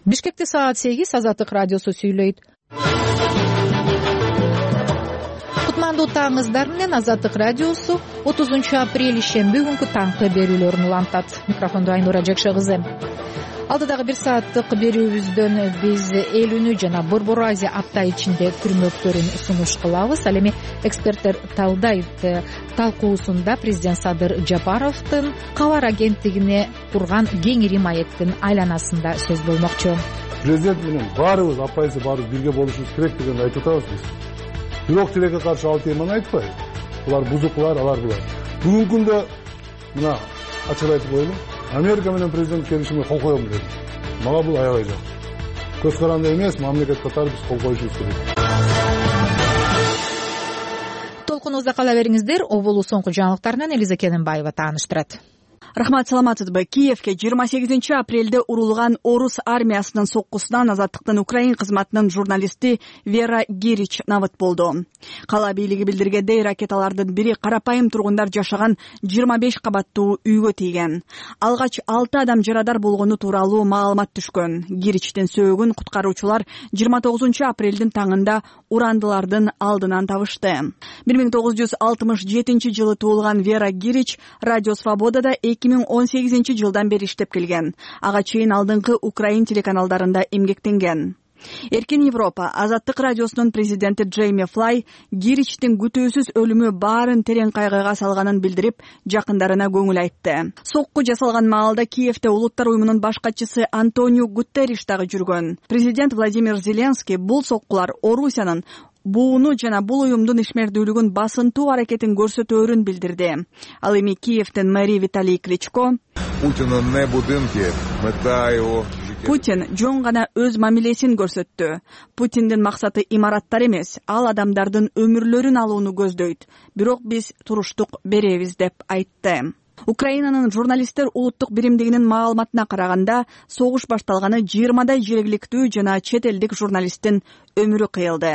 Бишкекте саат 8 Азаттык радиосу сүйлөйт. Кутмандуу таңыңыздар менен Азаттык радиосу 30 апрель шемби күнкү таңкы берүүлөрүн улантат. Микрофондо Айнура Жакшы кызы. Алдыдагы 1 сааттык берүүбүздөн биз Элүүнү жана Борбор Азия апта ичинде күрмөктөрүн сунуш кылабыз. Ал эми эксперттер талдайт. Талкуусунда президент Садыр Жапаровдун кабар агенттигине курган кеңири маектин айланасында сөз болмокчу. Президент менен баарыбыз апайсы баарыбыз бирге болушубуз керек дегенди айтып атабыз биз. Бирок тилекке каршы ал теманы айтпайбыз. Булар бузуклар, алар булар. Бүгүнкү күндө мына ачык айтып коелу. Америка менен президент келишимге кол коем деди. Мага бул аябай жок. Көз каранды эмес, мамлекет катары биз кол коюшубуз керек. Толкунубузда кала бериңиздер. Оболу соңку жаңылыктарынан Элиза Кененбаева тааныштырат. Рахмат, саламатсызбы. Киевке 28 апрелде урулган орус армиясынын соккусунан Азаттыктын Украин кызматынын журналисти Вера Гирич набыт болду. Кала бийлиги билдиргендей, ракеталардын бири карапайым тургундар жашаган 25 кабаттуу үйгө тийген. Алгач 6 адам жарадар болгону тууралуу маалымат түшкөн. Гиричтин сөөгүн куткаруучулар 29 апрелдин таңында урандылардын алдынан табышты. 1967 жылы туулган Вера Гирич Радио Свободада 2018 жылдан бери иштеп келген. Ага чейин алдыңкы Украин телеканалдарында эмгектенген. Эркин Европа Азаттык радиосунун президенти Джейми Флай Гиричтин күтүүсүз өлүмү баарын терең кайгыга салганын билдирип, жакындарына көңүл айтты. Сокку жасалган маалда Киевте Улуттар уюмунун баш катчысы Антонио Гутерриш дагы жүргөн. Президент Владимир Зеленский бул соккулар Орусиянын бууну жана бул уюмдун ишмердүүлүгүн басынтуу аракетин көрсөтөөрүн билдирди. Ал эми Киевтин мэри Виталий Кличко Путин жөн гана өз мамилесин көрсөттү. Путиндин максаты имараттар эмес, ал адамдардын өмүрлөрүн алууну көздөйт. Бирок биз туруштук беребиз деп айтты. Украинанын журналисттер улуттук биримдигинин маалыматына караганда, согуш башталганы 20дай жергиликтүү жана чет элдик журналисттин өмүрү кыйылды.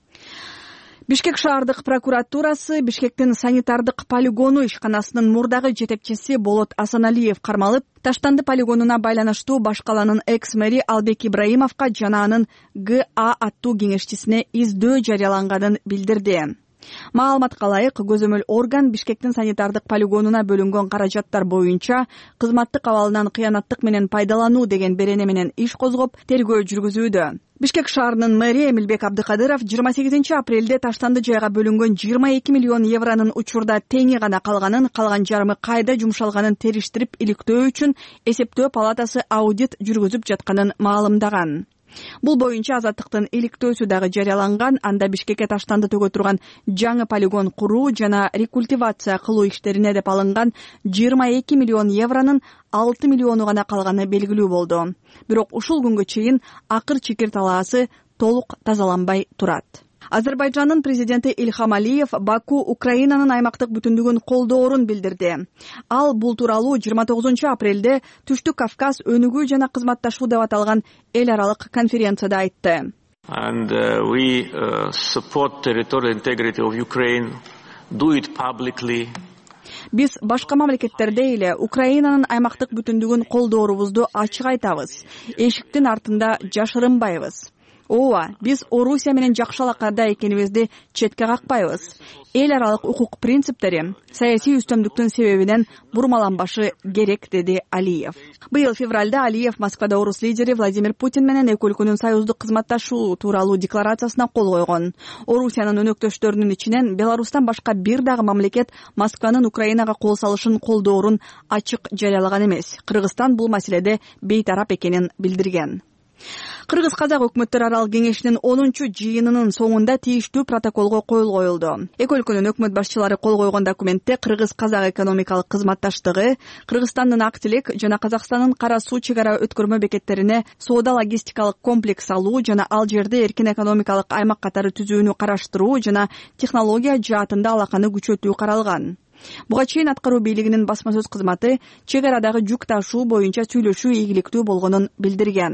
Бишкек шаардык прокуратурасы Бишкектин санитардык полигону ишканасынын мурдагы жетекчиси Болот Асаналиев кармалып, Таштанды полигонуна байланыштуу баш каланын экс-мэри Албек Ибраимовго жана анын ГА аттуу кеңешчисине издөө жарыяланганын билдирди. Маалыматка ылайык, көзөмөл орган Бишкектин санитардык полигонуна бөлүнгөн каражаттар боюнча кызматтык абалынан кыянаттык менен пайдалануу деген берене менен иш козгоп, тергөө жүргүзүүдө. Бишкек шаарынын мэри Эмилбек Абдыкадыров 28 апрелде Таштанды жайга бөлүнгөн 22 миллион евронун учурда теңи гана калганын, калган жарымы кайда жумшалганын териштирип иликтөө үчүн эсептөө палатасы аудит жүргүзүп жатканын маалымдаган. Бул боюнча Азаттыктын иликтөөсү дагы жарыяланган. Анда Бишкекке таштанды төгө турган жаңы полигон куруу жана рекультивация кылуу иштерине деп алынган 22 миллион евронун 6 миллиону гана калганы белгилүү болду. Бирок ушул күнгө чейин акыр чикир талаасы толук тазаланбай турат. Азербайжандын президенти Ильхам Алиев Баку Украинанын аймактык бүтүндүгүн колдоорун билдирди. Ал бул тууралуу 29 апрелде Түштүк Кавказ өнүгүү жана кызматташуу деп аталган эл аралык конференцияда айтты. And we support territorial integrity of Ukraine, do it publicly. Биз башка мамлекеттерде эле Украинанын аймактык бүтүндүгүн колдоорубузду ачык айтабыз. Эшиктин артында жашырынбайбыз. Ооба, биз Орусия менен жакшы алакада экенибизди четке какпайбыз. Эл аралык укук принциптери саясий үстөмдүктүн себебинен бурмаланбашы керек, деди Алиев. Быйыл февралда Алиев Москвада орус лидери Владимир Путин менен эки өлкөнүн союздук кызматташуу тууралуу декларациясына кол койгон. Орусиянын өнөктөштөрүнүн ичинен Беларустан башка бир дагы мамлекет Москванын Украинага кол салышын колдоорун ачык жарыялаган эмес. Кыргызстан бул маселеде бейтарап экенин билдирген. Кыргыз-казак өкмөттөр аралык кеңешинин 10-чу жыйынынын соңунда тийиштүү протоколго кол коюлду. Эки өлкөнүн өкмөт башчылары кол койгон документте кыргыз-казак экономикалык кызматташтыгы, Кыргызстандын Актилек жана Казакстандын Кара суу чек ара өткөрмө бекеттерине соода-логистикалык комплекс алуу жана ал жерде эркин экономикалык аймак катары түзүүнү караштыруу жана технология жаатында алаканы күчөтүү каралган. Буга чейин аткаруу бийлигинин басма сөз кызматы чек арадагы жүк ташуу боюнча сүйлөшүү ийгиликтүү болгонун билдирген.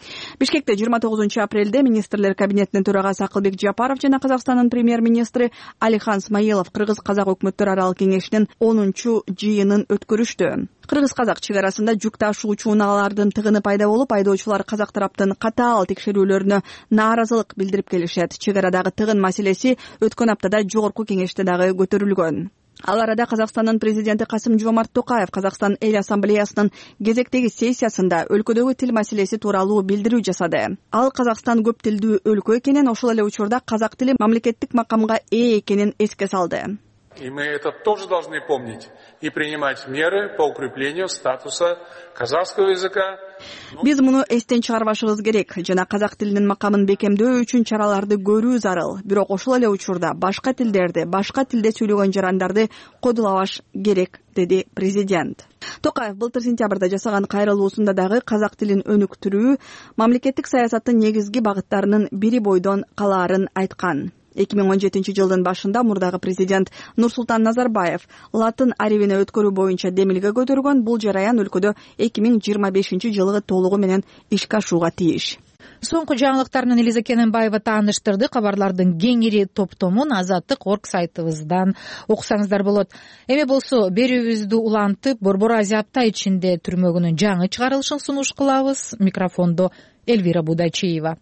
Бишкекте 29-апрелде министрлер кабинетинин төрагасы Акылбек Жапаров жана Казакстандын премьер-министри Алихан Смаилов кыргыз-казак өкмөттөр аралык кеңешинин 10-жыйынын өткөрүштү. Кыргыз-казак чек арасында жүк ташуучу унаалардын тыгыны пайда болуп, айдоочулар казак тараптын катаал текшерүүлөрүнө нааразылык билдирип келишет. Чек арадагы тыгын маселеси өткөн аптада жогорку кеңеште дагы көтөрүлгөн. Ал арада Казакстандын президенти Касым-Жомарт Токаев Казакстан эл ассамблеясынын кезектеги сессиясында өлкөдөгү тил маселеси тууралуу билдирүү жасады. Ал Казакстан көп тилдүү өлкө экенин, ошол эле учурда казак тили мамлекеттик макамга ээ экенин эске салды. И мы это тоже должны помнить и принимать меры по укреплению статуса казахского языка. Биз муну эстен чыгарбашыбыз керек жана казак тилинин макамын бекемдөө үчүн чараларды көрүү зарыл. Бирок ошол эле учурда башка тилдерди, башка тилде сүйлөгөн жарандарды кодулабаш керек, деди президент. Токаев былтыр сентябрда жасаган кайрылуусунда дагы казак тилин өнүктүрүү мамлекеттик саясаттын негизги багыттарынын бири бойдон калаарын айткан. 2017 жылдын башында мурдагы президент Нурсултан Назарбаев латын арибине өткөрүү боюнча демилге көтөргөн. Бул жараян өлкөдө 2025 жылы толугу менен ишке ашууга тийиш. Соңку жаңылыктарынан Элиза Кененбаева тааныштырды. Кабарлардын кеңири топтомун Азаттык.орг сайтыбыздан окусаңыздар болот. Эми болсо берүүбүздү улантып, Борбор Азия апта ичинде түрмөгүнүн жаңы чыгарылышын сунуш кылабыз. Микрофондо Эльвира Будайчиева.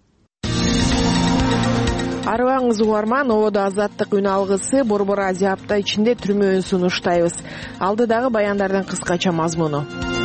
Арыбаңыз угарман, ободо Азаттык үн алгысы Борбор Азия апта ичинде түрмөөнү сунуштайбыз. Алдыдагы баяндардын кыскача мазмуну.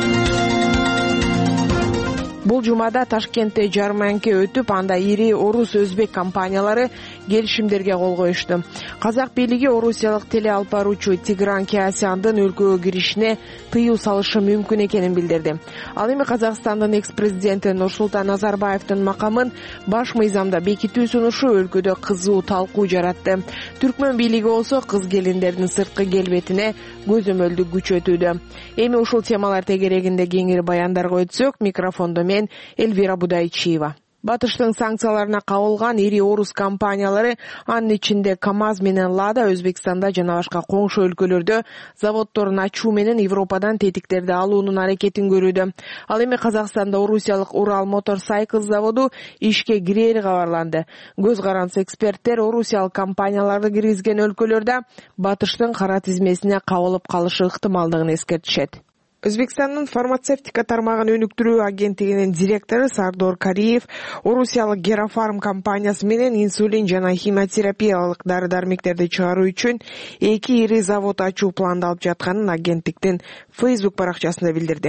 Бул жумада Ташкентте жарманка өтүп, анда ири орус-өзбек компаниялары келишимдерге кол коюшту. Казак бийлиги орусиялык теле алып баруучу Тигран Кеасяндын өлкөгө киришине тыюу салышы мүмкүн экенин билдирди. Ал эми Казакстандын экс-президенти Нурсултан Назарбаевдин макамын баш мыйзамда бекитүү сунушу өлкөдө кызуу талкуу жаратты. Түркмөн бийлиги болсо кыз келиндердин сырткы келбетине көзөмөлдү күчөтүүдө. Эми ушул темалар тегерегинде кеңири баяндарга өтсөк, микрофондо мен Эльвира Будайчиева. Батыштын санкцияларына кабылган ири орус компаниялары, анын ичинде КАМАЗ менен Лада Өзбекстанда жана башка коңшу өлкөлөрдө заводдорун ачуу менен Европадан тетиктерди алуунун аракетин көрүүдө. Ал эми Казакстанда орусиялык Урал Моторсайкл заводу ишке кирери кабарланды. Көз карансы эксперттер орусиялык компанияларды киргизген өлкөлөрдө Батыштын кара тизмесине кабылып калышы ыктымалдыгын эскертишет. Өзбекстандын фармацевтика тармагын өнүктүрүү агенттигинин директору Сардор Кариев орусиялык Герафарм компаниясы менен инсулин жана химиотерапиялык дары-дармектерди чыгаруу үчүн 2 ири завод ачуу пландалып жатканын агенттиктин Facebook баракчасында билдирди.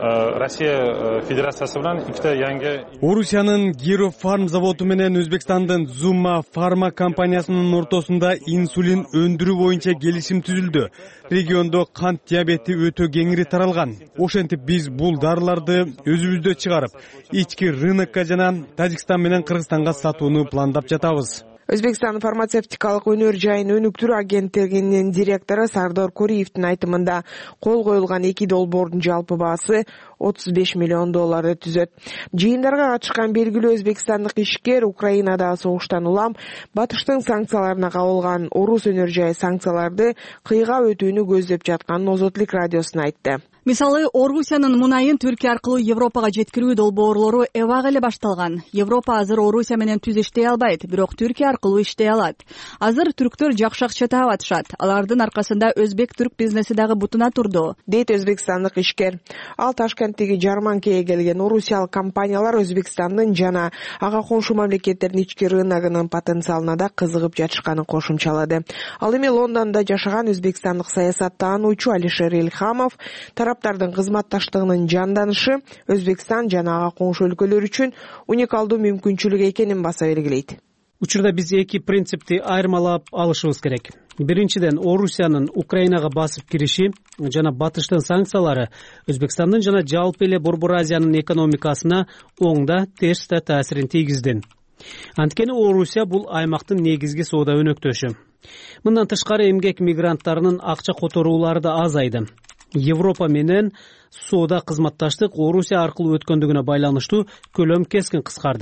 Россия Федерациясы менен ikkita yangi Орусиянын Герафарм заводу менен Өзбекстандын Zuma Pharma компаниясынын ортосунда инсулин өндүрүү боюнча келишим түзүлдү. Региондо кант диабети өтө кеңири таралган. Ошентип биз бул дарыларды өзүбүздө чыгарып, ички рынокко жана Тажикстан менен Кыргызстанга сатууну пландап жатабыз. Өзбекстан фармацевтикалык өнөр жайын өнүктүрүү агенттигинин директору Сардор Кариевдин айтымында кол коюлган 2 долбоордун жалпы баасы $35 миллион түзөт. Жыйындарга катышкан белгилүү өзбекстандык ишкер Украинада согуштан улам Батыштын санкцияларына кабылган орус өнөр жай санкцияларды кыйга өтүүнү көздөп жатканын Озотлук радиосуна айтты. Мисалы, Орусиянын мунайын Түркия аркылуу Европага жеткирүү долбоорлору эбак эле башталган. Европа азыр Орусия менен түз иштей албайт, бирок Түркия аркылуу иштей алат. Азыр түрктөр жакшы акча таап атышат. Алардын аркасында өзбек-түрк бизнеси дагы бутуна турду, дейт өзбекстандык ишкер. Ал Ташкенттеги жарманкага келген орусиялык компаниялар Өзбекстандын жана ага коңшу мамлекеттердин ички рыногунун потенциалына да кызыгып жатышканын кошумчалады. Ал эми Лондондо жашаган өзбекстандык саясаттануучу Алишер Илхамов тараптардын кызматташтыгынын жанданышы Өзбекстан жана ага коңшу өлкөлөр үчүн уникалдуу мүмкүнчүлүк экенин баса белгилейт. Учурда биз 2 принципти айырмалап алышыбыз керек. Биринчиден, Орусиянын Украинага басып кириши жана Батыштын санкциялары Өзбекстандын жана жалпы эле Борбор Азиянын экономикасына оң да терс да таасирин тийгизди. Анткени Орусия бул аймактын негизги соода өнөктөшү. Мындан тышкары эмгек мигранттарынын акча которуулары да азайды. Европа менен соода кызматташтык Орусия аркылуу өткөндүгүнө байланыштуу көлөм кескин кыскарды.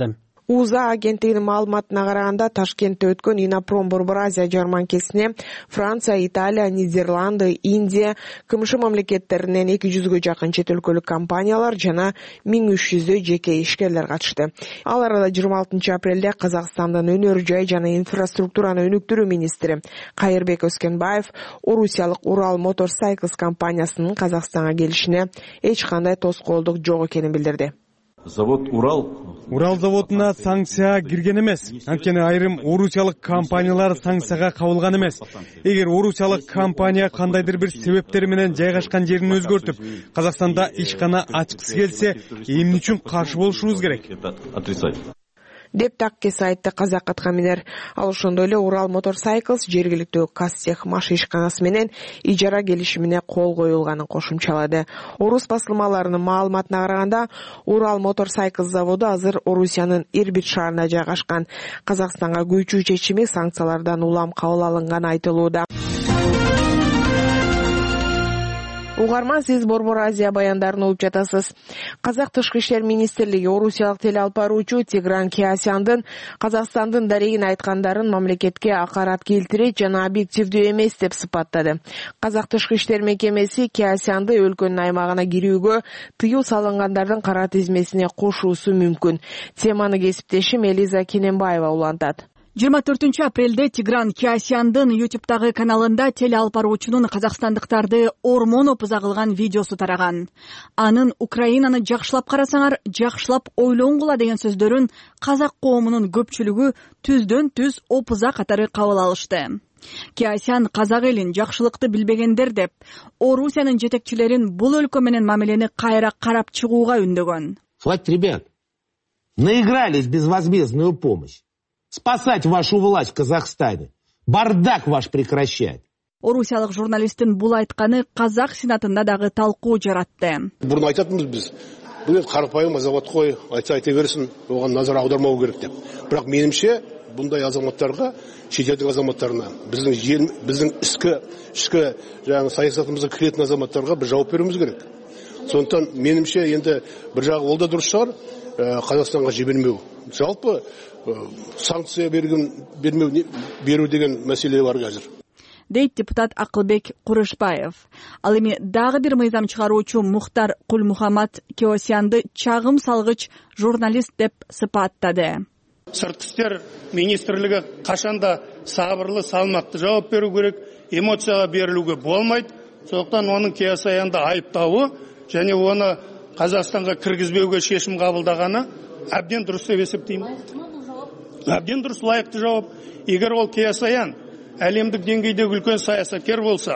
УЗА агенттигинин маалыматына караганда Ташкентте өткөн Инопром Борбор Азия жарманкесине Франция, Италия, Нидерланды, Индия, КМШ мамлекеттеринен 200гө жакын чет өлкөлүк компаниялар жана 1300 жеке ишкерлер катышты. Ал арада 26 апрелде Казакстандын өнөр жай жана инфраструктураны өнүктүрүү министри Кайырбек Өскөнбаев орусиялык Урал Motorcycles компаниясынын Казакстанга келишине эч кандай тоскоолдук жок экенин билдирди. Завод Урал заводуна санкция кирген эмес. Анткени айрым орусиялык компаниялар санкцияга кабылган эмес. Эгер орусиялык компания кандайдыр бир себептер менен жайгашкан жерин өзгөртүп, Казакстанда ишкана ачкысы келсе, эмне үчүн каршы болушубуз керек? деп таккес айтты Казак Аткаминер. Ал ошондой эле Урал Motorcycles жергиликтүү Казтех маш ишканасы менен ижара келишимине кол коюлганын кошумчалады. Орус басылмаларынын маалыматына караганда, Урал Motorcycles заводу азыр Орусиянын Ирбит шаарында жайгашкан. Казакстанга көчүү чечими санкциялардан улам кабыл алынганы айтылууда. Угарман, сиз Борбор Азия баяндарын угуп жатасыз. Казак Тышкы иштер министрлиги орусиялык телеалпаруучу Тигран Кеосяндын Казакстандын дарегин айткандарын мамлекетке акарат келтирет жана объективдүү эмес деп сыпаттады. Казак Тышкы иштер мекемеси Кеосянды өлкөнүн аймагына кирүүгө тыюу салынгандардын кара тизмесине кошуусу мүмкүн. Теманы кесиптешим Элиза Кененбаева улантат. 24 апрелде Тигран Кеосяндын YouTube'дагы каналында телеалпаруучунун казакстандыктарды ормон опуза кылган видеосу тараган. Анын Украинаны жакшылап карасаңар, жакшылап ойлоңгула деген сөздөрүн казак коомунун көпчүлүгү түздөн түз опуза катары кабыл алышты. Кеосян казак элин жакшылыкты билбегендер деп, Орусиянын жетекчилерин бул өлкө менен мамилени кайра карап чыгууга үндөгөн. Хватит, ребят, наигрались безвозмездную помощь. Спасать вашу власть в Казахстане. Бардак ваш прекращать. Орусиялык журналисттин бул айтканы Казак сенатында дагы талкуу жаратты. Бурун айтатынбыз биз. Бул карапайым азамат кой, айта берсин, оган назар аудармау керек деп. Бирок менимче bunday азаматтарга, шетелдик азаматтарына, биздин ички жаңы саясатыбызга киретін азаматтарга бир жооп берүүбүз керек. Сондықтан менимче енді бір жағы ол да дұрыс шығар, Қазақстанға жібермеу. Жалпы санкция беру деген мәселе бар қазір. Дейт депутат Акылбек Курышбаев. Ал эми дагы бир мыйзам чыгаруучу Мухтар Кулмухаммад Кеосянды чагым салгыч журналист деп сыпаттады. Сыртқы істер министрлігі қашанда сабырлы, салмақты жауап беру керек, эмоцияға берілуге болмайды. Сондықтан оның Кеосянды айыптауы және оны Қазақстанға кіргізбеуге шешім қабылдағаны әбден дұрыс деп есептеймін. Әбден дұрыс, лайықты жауап. Егер ол Кеосян әлемдік деңгейдегі үлкен саясаткер болса,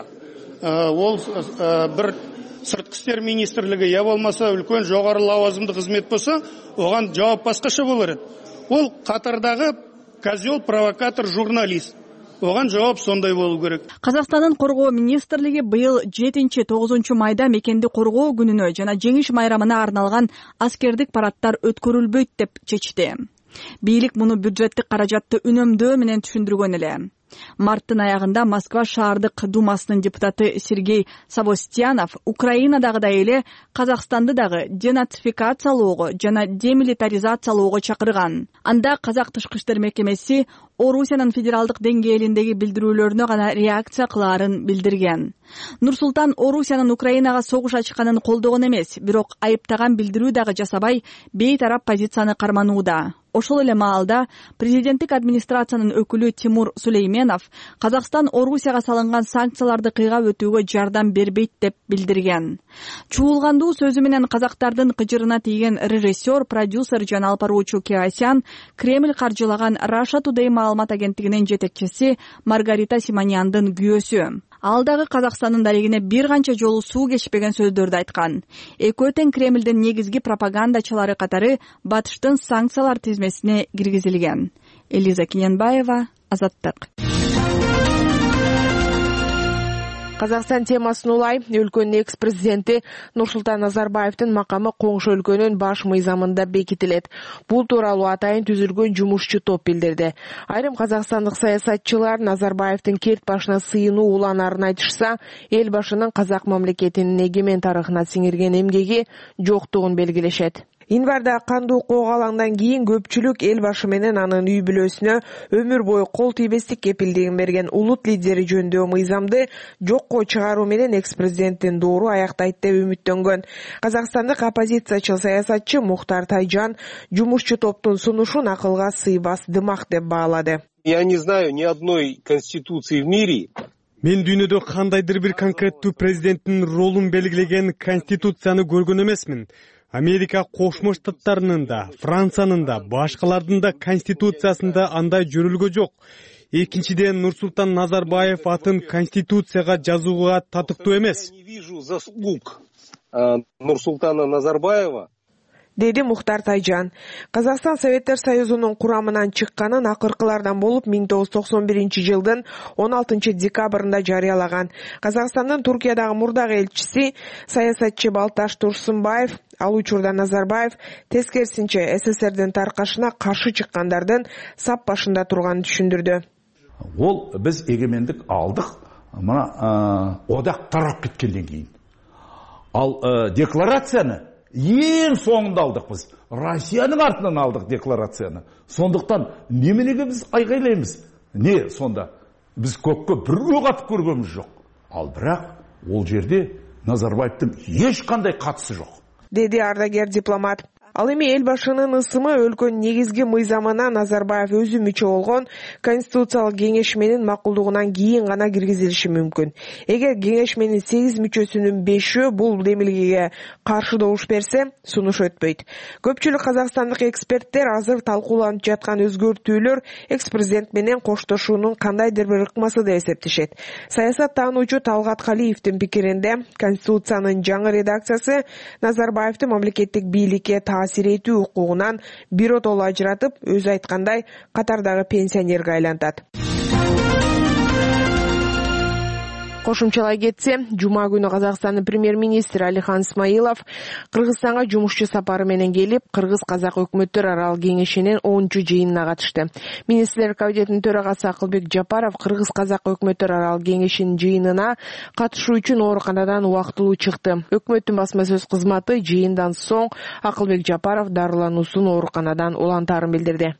ол бір сыртқы істер министрлігі я болмаса үлкен жоғары лауазымды қызмет болса, оған жауап басқаша болар еді. Ол қатардағы козел, провокатор, журналист. Оған жауап сондай болу керек. Қазақстанның қорғау министрлігі быйыл 7-9 майда мекенді қорғау күнүнө жана жеңиш майрамына арналған аскердик парадтар өткөрүлбөйт деп чечти. Бийлик муну бюджеттик каражатты үнөмдөө менен түшүндүргөн эле. Марттын аягында Москва шаардык думасынын депутаты Сергей Савостьянов Украинадагыдай эле Казакстанды дагы денацификациялоого жана демилитаризациялоого чакырган. Анда Казак Тышкы иштер мекемеси Орусиянын федералдык деңгээлиндеги билдирүүлөрүнө гана реакция кылаарын билдирген. Нурсултан Орусиянын Украинага согуш ачканын колдогон эмес, бирок айыптаган билдирүү дагы жасабай, бейтарап позицияны карманууда. Ошол эле маалда президенттик администрациянын өкүлү Тимур Сулейменов Казакстан Орусияга салынган санкцияларды кыйгап өтүүгө жардам бербейт деп билдирген. Чуулгандуу сөзү менен казактардын кыжырына тийген режиссер, продюсер жана алпаруучу Кеосян Кремль каржылаган Russia Today маалымат агенттигинин жетекчиси Маргарита Симоньяндын күйөөсү. Ал дагы Казакстандын дарегине бир канча жолу суу кечпеген сөздөрдү айткан. Экөө тең Кремлдин негизги пропагандачылары катары батыштын санкциялар тизмесине киргизилген. Элиза Кененбаева, Азаттык. Казакстан темасын улай, өлкөнүн экс-президенти Нурсултан Назарбаевдин макамы коңшу өлкөнүн баш мыйзамында бекитилет. Бул тууралуу атайын түзүлгөн жумушчу топ билдирди. Айрым казакстандык саясатчылар Назарбаевдин керт башына сыйынуу уланаарын айтышса, эл башынын казак мамлекетинин эгемен тарыхына сиңирген эмгеги жоктугун белгилешет. Январда кандуу коогалаңдан кийин көпчүлүк эл башы менен анын үй бүлөсүнө өмүр бою кол тийбестик кепилдигин берген улут лидери жөнүндөгү мыйзамды жокко чыгаруу менен экс-президенттин доору аяктайт деп үмүттөнгөн. Казакстандык оппозициячыл саясатчы Мухтар Тайжан жумушчу топтун сунушун акылга сыйбас дымак деп баалады. Я не знаю ни одной конституции в мире. Мен дүйнөдө кандайдыр бир конкреттүү президенттин ролун белгилеген конституцияны көргөн эмесмин. Америка Кошмо Штаттарынын да, Франциянын да, башкалардын да конституциясында андай жөрүлгө жок. Экинчиден, Нурсултан Назарбаев атын конституцияга жазууга татыктуу эмес. Я не вижу заслуг Нурсултана Назарбаева, деди Мухтар Тайжан. Казакстан Советтер Союзунун курамынан чыкканын акыркылардан болуп 1991-жылдын 16-декабрында жарыялаган. Казакстандын Туркиядагы мурдагы элчиси саясатчы Балташ Турсунбаев ал учурда Назарбаев тескерисинче СССРдин таркашына каршы чыккандардын сап башында турганын түшүндүрдү. Ол биз эгемендик алдык, мына одак тарап кеткенден кийин. Ал декларацияны ең соңында алдық біз. Россияның артынан алдық декларацияны. Сондықтан неменеге біз айғайлаймыз? Не сонда? Біз көкке бір оқ атып көргеніміз жоқ. Ал бірақ ол жерде Назарбаевтың ешқандай қатысы жоқ. Деди ардагер дипломат. Ал эми эл башынын ысымы өлкөнүн негизги мыйзамына Назарбаев өзү мүчө болгон Конституциялык кеңешменин макулдугунан кийин гана киргизилиши мүмкүн. Эгер кеңешменин 8 мүчөсүнүн 5-өө бул демилгеге каршы добуш берсе, сунуш өтпөйт. Көпчүлүк казакстандык эксперттер азыр талкууланып жаткан өзгөртүүлөр экс-президент менен коштошуунун кандайдыр бир ыкмасы деп эсептешет. Саясат таануучу Талгат Калиевдин пикиринде, Конституциянын жаңы редакциясы Назарбаевдин мамлекеттик бийликке таасир этүү укугунан биротоло ажыратып, өзү айткандай, катардагы пенсионерге айлантат. Кошумчалай кетсе, жума күнү Казакстандын премьер-министри Алихан Исмаилов Кыргызстанга жумушчу сапары менен келип, Кыргыз-Казак өкмөттөр аралык кеңешинин 10-чу жыйынына катышты. Министрлер кабинетинин төрагасы Акылбек Жапаров Кыргыз-Казак өкмөттөр аралык кеңешинин жыйынына катышуу үчүн ооруканадан убактылуу чыкты. Өкмөттүн басма сөз кызматы жыйындан соң Акылбек Жапаров дарылануусун ооруканадан улантаарын билдирди.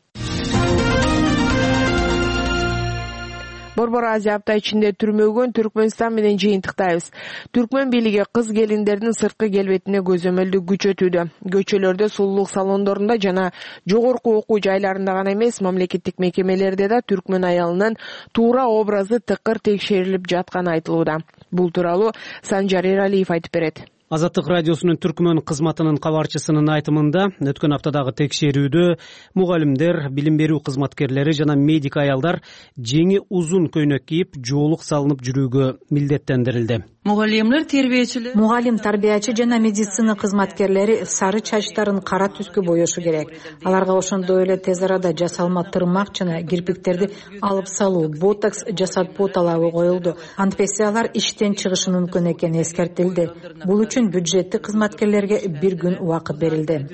Борбор Азия апта ичинде түрмөгөн Түркмөнстан менен жыйынтыктайбыз. Түркмөн бийлиги кыз келиндердин сырткы келбетине көзөмөлдү күчөтүүдө. Көчөлөрдө, сулуулук салондорунда жана жогорку окуу жайларында гана эмес, мамлекеттик мекемелерде да түркмөн аялынын туура образы тыкыр текшерилип жатканы айтылууда. Бул тууралуу Санжар Эралиев айтып берет. Азаттык радиосунун Түркмөн кызматынын кабарчысынын айтымында, өткөн аптадагы текшерүүдө мугалимдер, билим берүү кызматкерлери жана медик аялдар жеңи узун көйнөк кийип, жоолук салынып жүрүүгө милдеттендирилди. Мугалим, тарбиячы жана медицина кызматкерлери сары чачтарын кара түскө боешу керек. Аларга ошондой эле тез арада жасалма тырмак жана кирпиктерди алып салуу, ботокс жасатпоо талабы коюлду. Антпесе алар иштен чыгышы мүмкүн экени эскертилди. Бул үчүн бюджеттик кызматкерлерге 1 күн убакыт берилди.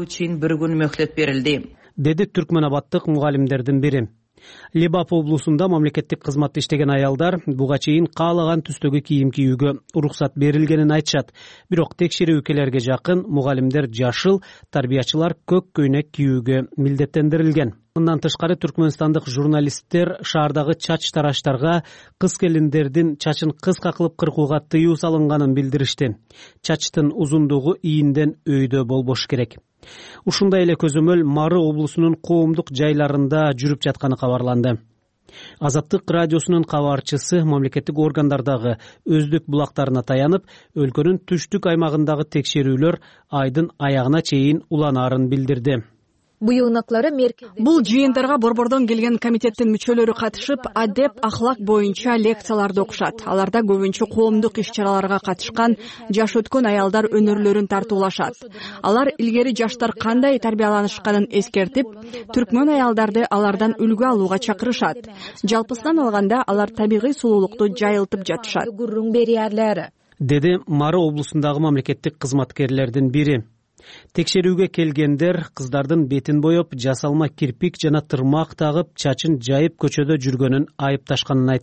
Деди Түркмөн абадтык мугалимдердин бири. Лебап облусунда мамлекеттик кызматта иштеген аялдар буга чейин каалаган түстөгү кийим кийүүгө уруксат берилгенин айтышат. Бирок текшерүүкелерге жакын мугалимдер жашыл, тарбиячылар көк көйнөк кийүүгө милдеттендирилген. Мындан тышкары түркмөнстандык журналисттер шаардагы чач тараштарга кыз келиндердин чачын кыска кылып кыркууга тыюу салынганын билдиришти. Чачтын узундугу ийинден өйдө болбош керек. Ушундай эле көзөмөл Мары облусунун коомдук жайларында жүрүп жатканы кабарланды. Азаттык радиосунун кабарчысы мамлекеттик органдардагы өздүк булактарына таянып, өлкөнүн түштүк аймагындагы текшерүүлөр айдын аягына чейин уланаарын билдирди. Бул жыйындарга борбордон келген комитеттин мүчөлөрү катышып, адеп, ахлак боюнча лекцияларды окушат. Аларда көбүнчө коомдук иш-чараларга катышкан жаш өткөн аялдар өнөрлөрүн тартуулашат. Алар илгери жаштар кандай тарбияланышканын эскертип, түркмөн аялдарды алардан үлгү алууга чакырышат. Жалпысынан алганда алар табигый сулуулукту жайылтып жатышат. Деди Мары облусундагы мамлекеттик кызматкерлердин бири. Текшерүүгө келгендер кыздардын бетин боеп, жасалма кирпик жана тырмак тагып, чачын жайып көчөдө жүргөнүн айыпташканын айтат.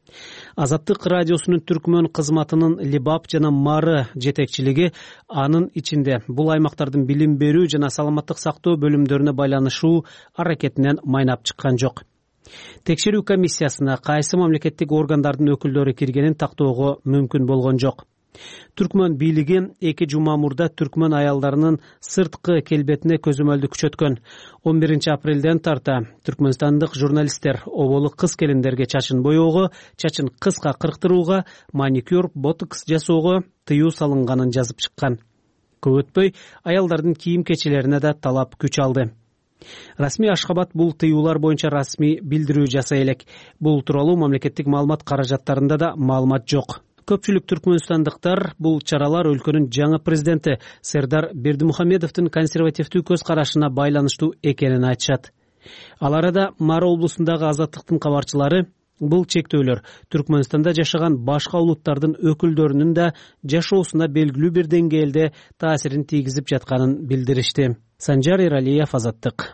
Азаттык радиосунун түркмөн кызматынын Либап жана Мары жетекчилиги анын ичинде бул аймактардын билим берүү жана саламаттык сактоо бөлүмдөрүнө байланышуу аракетинен майнап чыккан жок. Текшерүү комиссиясына кайсы мамлекеттик органдардын өкүлдөрү киргенин тактоого мүмкүн болгон жок. Түркмөн бийлиги 2 жума мурда түркмөн аялдарынын сырткы келбетине көзөмөлдү күчөткөн. 11 апрелден тарта түркмөнстандык журналисттер оболу кыз келиндерге чачын боёого, чачын кыска кырктырууга, маникюр, ботокс жасоого тыюу салынганын жазып чыккан. Көп өтпөй аялдардын кийим кечелерине да талап күч алды. Расмий Ашхабад бул тыюулар боюнча расмий билдирүү жасай элек. Бул тууралуу мамлекеттик маалымат каражаттарында да маалымат жок. Көпчүлүк түркмөнстандыктар бул чаралар өлкөнүн жаңы президенти Сердар Бердимухамедовдун консервативдүү көз карашына байланыштуу экенин айтышат. Ал арада Мары облусундагы Азаттыктын кабарчылары бул чектөөлөр Түркмөнстанда жашаган башка улуттардын өкүлдөрүнүн да жашоосуна белгилүү бир деңгээлде таасирин тийгизип жатканын билдиришти. Санжар Эралиев, Азаттык.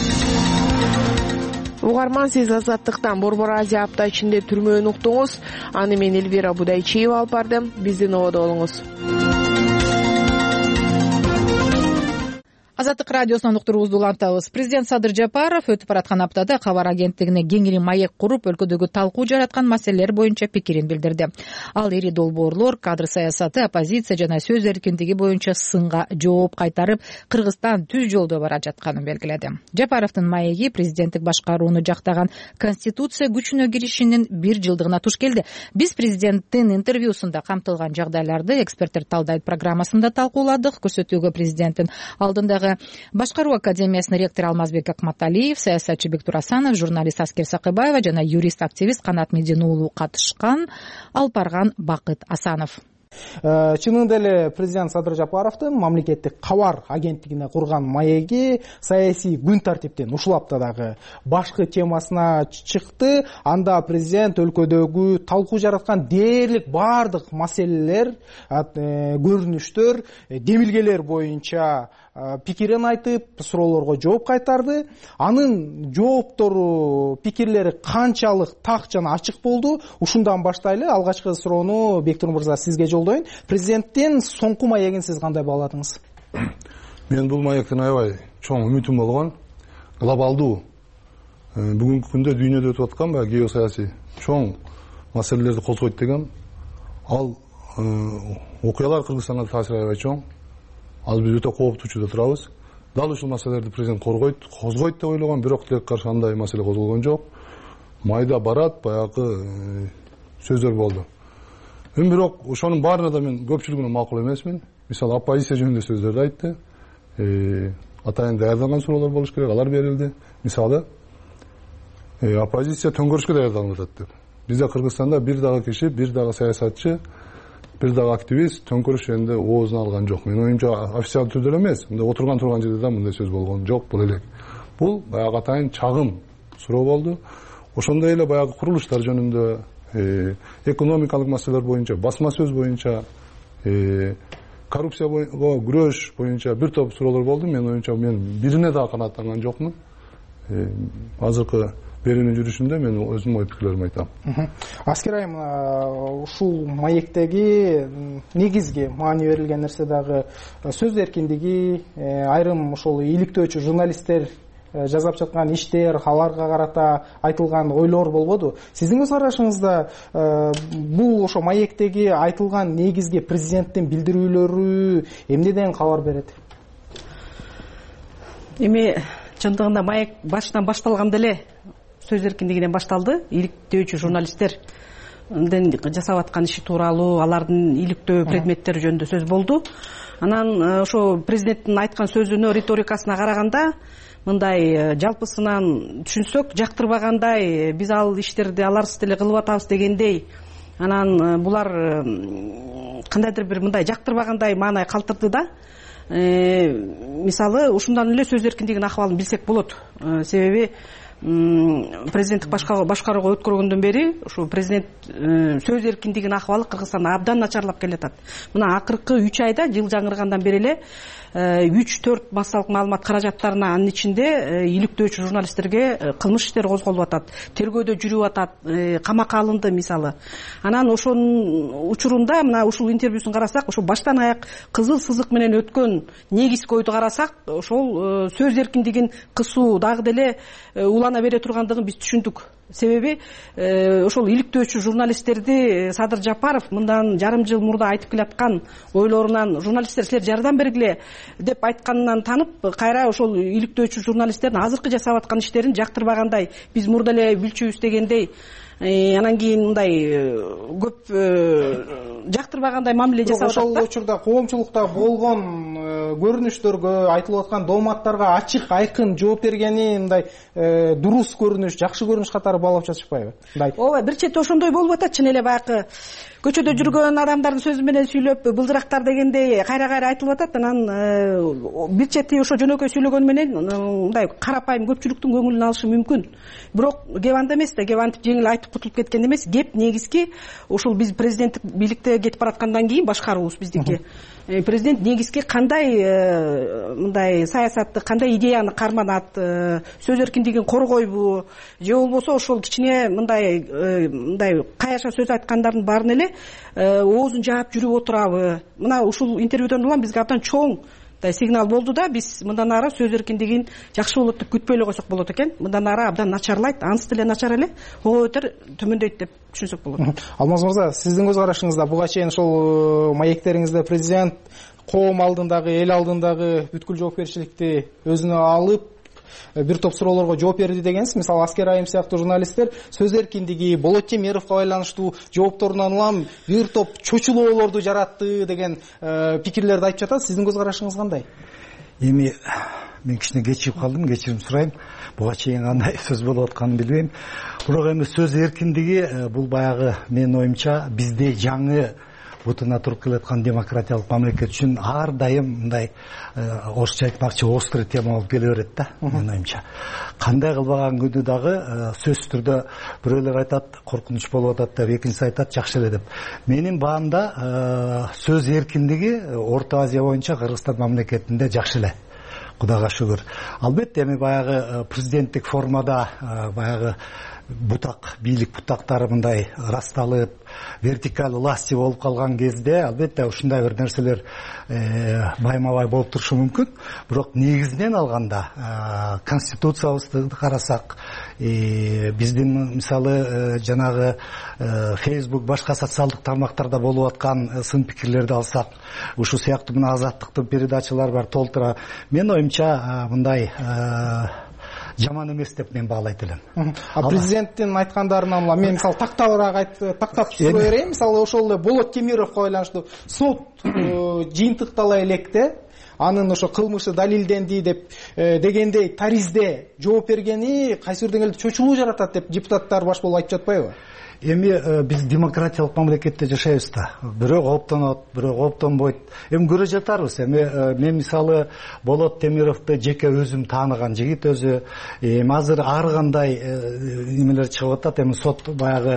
Угарман, сиз Азаттыктан Борбор Азия апта ичинде түрмөөнү уктуңуз. Аны мен Элвира Будайчиева алып бардым. Биздин ободо болуңуз. Азаттык радиосунан уктуруубузду улантабыз. Президент Садыр Жапаров өтүп бараткан аптада кабар агенттигине кеңири маек куруп, өлкөдөгү талкуу жараткан маселелер боюнча пикирин билдирди. Ал ири долбоорлор, кадр саясаты, оппозиция жана сөз эркиндиги боюнча сынга жооп кайтарып, Кыргызстан түз жолдо бара жатканын белгиледи. Жапаровдун маеги президенттик башкарууну жактаган Конституция күчүнө киришинин 1 жылдыгына туш келди. Биз президенттин интервьюсунда камтылган жагдайларды эксперттер талдайт программасында талкууладык. Көрсөтүүгө президенттин алдындагы Башкаруу академиясынын ректору Алмазбек Акматалиев, саясатчы Бектур Асанов, журналист Аскер Сакыбаева жана юрист-активист Канат Мединуулу катышкан. Алып барган Бакыт Асанов. Чынында эле президент Садыр Жапаровдун мамлекеттик кабар агенттигине курган маеги саясий күн тартиптен ушул аптадагы башкы темасына чыкты. Анда президент өлкөдөгү талкуу жараткан дээрлик бардык маселелер, көрүнүштөр, демилгелер боюнча пикирин айтып, суроолорго жооп кайтарды. Анын жооптору, пикирлери канчалык так жана ачык болду? Ушундан баштайлы. Алгачкы суроону Бектур мырза сизге жолдойм. Президенттин соңку маегин сиз кандай бааладыңыз? Мен бул маектен аябай чоң үмүтүм болгон. Глобалдуу бүгүнкү күндө дүйнөдө өтүп аткан баягы геосаясий чоң маселелерди козгойт деген. Ал окуялар Кыргызстанга таасири аябай чоң. Ал биз өтө кооптуучуда турабыз. Дал ушул маселелерди президент козгойт деп ойлогон, бирок тилекке каршы андай маселе козголгон жок. Майда барат, баягы сөздөр болду. Бирок ошонун баарына да мен көпчүлүгүнө макул эмесмин. Мисалы, оппозиция жөнүндө сөздөрдү айтты. Атайын даярданган суроолор болуш керек, алар берилди. Мисалы, оппозиция төңкөрүшкө даярдалып атат деп. Бизде Кыргызстанда бир дагы киши, бир дагы саясатчы, бир дагы активист төңкөрүш жөнүндө оозун алган жок. Мен оюмча официалдуу түрдө эмес, мындай отурган турган жерде да мындай сөз болгон жок. Бул элек. Бул баягы атайын чагым суроо болду. Ошондой эле баягы курулуштар жөнүндө, экономикалык маселелер боюнча, басма сөз боюнча, коррупцияга күрөш боюнча бир топ суроолор болду. Мен оюмча мен бирине да канааттанган жокмун. Азыркы берүүнүн жүрүшүндө мен өзүмдүн ой пикирлеримди айтам. Аскер айым, ушул маектеги негизги маани берилген нерсе дагы сөз эркиндиги, айрым ошол иликтөөчү журналисттер жазап жаткан иштер, аларга карата айтылган ойлор болбоду? Сиздин көз карашыңызда бул ошо маектеги айтылган негизги президенттин билдирүүлөрү эмнеден кабар берет? Эми чындыгында маек башынан башталганда эле сөз эркиндигинен башталды. Иликтөөчү журналистердин жасап аткан иши тууралуу, алардын иликтөө предметтери жөнүндө сөз болду. Анан ошо президенттин айткан сөзүнө, риторикасына караганда, мындай жалпысынан түшүнсөк, жактырбагандай, биз ал иштерди аларсыз деле кылып атабыз дегендей, анан булар кандайдыр бир мындай жактырбагандай маанай калтырды да. Мисалы, ушундан эле сөз эркиндигинин акыбалын билсек болот. Себеби президенттик башкарууга өткөргөндөн бери ушу президент сөз эркиндигинин акыбалы Кыргызстанда абдан начарлап келатат. Мына акыркы 3 айда жыл жаңыргандан бери эле 3-4 массалык маалымат каражаттарына, анын ичинде иликтөөчү журналисттерге кылмыш иштери козголуп атат, тергөөдө жүрүп атат, камакка алынды мисалы. Анан ошонун учурунда мына ушул интервьюсун карасак, ошо баштан аяк кызыл сызык менен өткөн негизги ойду карасак, ошол сөз эркиндигин кысуу дагы деле улана бере тургандыгын биз түшүндүк. Себеби ошол иликтөөчү журналисттерди Садыр Жапаров мындан жарым жыл мурда айтып келаткан ойлорунан, журналисттер силер жардам бергиле деп айтканынан танып, кайра ошол иликтөөчү журналисттердин азыркы жасап аткан иштерин жактырбагандай, биз мурда эле билчүбүз дегендей, анан кийин мындай көп жактырбагандай мамиле жасап атат. Ошол учурда коомчулукта болгон көрүнүштөргө, айтылып аткан дооматтарга ачык, айкын жооп бергени мындай дурус көрүнүш, жакшы көрүнүш катары баалап жатышпайбы? Ооба, бир чети ошондой болуп атат. Чын эле баягы көчөдө жүргөн адамдардын сөзү менен сүйлөп, былжырактар дегендей кайра-кайра айтылып атат. Анан бир чети ошо жөнөкөй сүйлөгөнү менен мындай карапайым көпчүлүктүн көңүлүн алышы мүмкүн. Бирок кеп анда эмес да, кеп антип жеңил айтып кутулуп кеткен эмес. Кеп негизги ушул биз президенттик бийликте кетип бараткандан кийин башкаруубуз биздики. Президент негизги кандай мындай саясатты, кандай идеяны карманат, сөз эркиндигин коргойбу, же болбосо ошол кичине мындай каяша сөз айткандардын баарын эле оозун жаап жүрүп отурабы? Мына ушул интервьюдон улам бизге абдан чоң сигнал болду да, биз мындан ары сөз эркиндигин жакшы болот деп күтпөй эле койсок болот экен. Мындан ары абдан начарлайт, анысы деле начар эле, ого өтөр төмөндөйт деп түшүнсөк болот. Алмаз мырза, сиздин көз карашыңызда буга чейин ошол маектериңизде президент коом алдындагы, эл алдындагы бүткүл жоопкерчиликти өзүнө алып бир топ суроолорго жооп берди дегенсиз. Мисалы Аскер Айым сыяктуу журналисттер сөз эркиндиги, Болот Темировго байланыштуу жоопторунан улам бир топ чочулоолорду жаратты деген пикирлерди айтып жатат. Сиздин көз карашыңыз кандай? Эми мен кичине кечигип калдым, кечирим сурайм. Буга чейин кандай сөз болуп атканын билбейм. Бирок эми сөз эркиндиги бул баягы менин оюмча бизде жаңы бутуна туруп келаткан демократиялык мамлекет үчүн ар дайым мындай орусча айтмакчы острый тема болуп келе берет да, менин оюмча. Кандай кылбаган күндө дагы сөзсүз түрдө бирөөлөр айтат коркунуч болуп атат деп, экинчиси айтат жакшы эле деп. Менин баамда сөз эркиндиги Орто Азия боюнча Кыргызстан мамлекетинде жакшы эле. Кудайга шүгүр. Албетте эми баягы президенттик формада баягы бутак, бийлик бутактары мындай расталып, вертикаль власти болуп калган кезде албетте ушундай бир нерселер байма-бай болуп турушу мүмкүн. Бирок негизинен алганда конституциябызды карасак, биздин мисалы жанагы Facebook, башка социалдык тармактарда болуп аткан сын пикирлерди алсак, ушул сыяктуу мына азаттыктын передачалары бар толтура. Мен оюмча мындай жаман эмес деп мен баалайт элем. Президенттин айткандарынан мен мисалы тактап суроо берейин. Мисалы ошол эле Болот Темировго байланыштуу сот жыйынтыктала электе анын ошо кылмышы далилденди деп дегендей таризде жооп бергени кайсы бир деңгээлде чочулуу жаратат деп депутаттар баш болуп айтып жатпайбы? Эми биз демократиялык мамлекетте жашайбыз да. Бирөө кооптонот, бирөө кооптонбойт. Эми көрө жатарбыз. Эми мен мисалы Болот Темировду жеке өзүм тааныган жигит өзү. Эми азыр ар кандай немелер чыгып атат. Эми сот баягы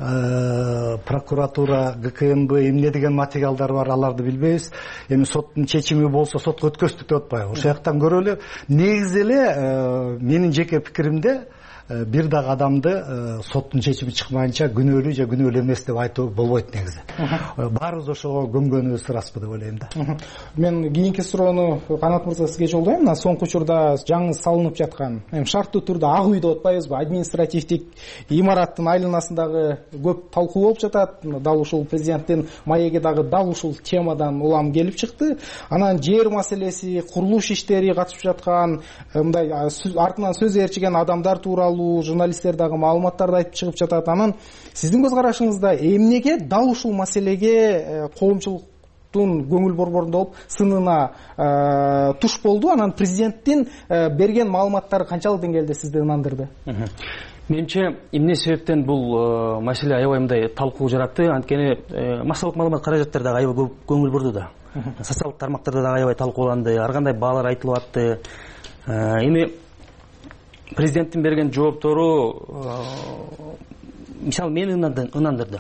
прокуратура, ГКНБ эмне деген материалдар бар, аларды билбейбиз. Эми соттун чечими болсо сотко өткөздү деп атпайбы? Ошол жактан көрө эле. Негизи эле менин жеке пикиримде бир дагы адамды соттун чечими чыкмайынча күнөөлүү же күнөөлүү эмес деп айтуу болбойт негизи. Баарыбыз ошого көмгөнүбүз ыраспы деп ойлойм да. Мен кийинки суроону Канат мырза сизге жолдойм. Мына соңку учурда жаңы салынып жаткан, шарттуу түрдө ак үй деп атпайбызбы, административдик имараттын айланасындагы көп талкуу болуп жатат. Дал ушул президенттин маеги дагы дал ушул темадан улам келип чыкты. Анан жер маселеси, курулуш иштери катышып жаткан, мындай артынан сөз ээрчиген адамдар тууралуу журналисттер дагы маалыматтарды айтып чыгып жатат. Анан сиздин көз карашыңызда эмнеге дал ушул маселеге коомчулуктун көңүл борборунда болуп сынына туш болду? Анан президенттин берген маалыматтары канчалык деңгээлде сизди ынандырды? Менимче эмне себептен бул маселе аябай мындай талкуу жаратты? Анткени массалык маалымат каражаттары дагы аябай көп көңүл бурду да. Социалдык тармактарда дагы аябай талкууланды, ар кандай баалар айтылып атты. Эми президенттин берген жооптору мисалы мени ынандырды.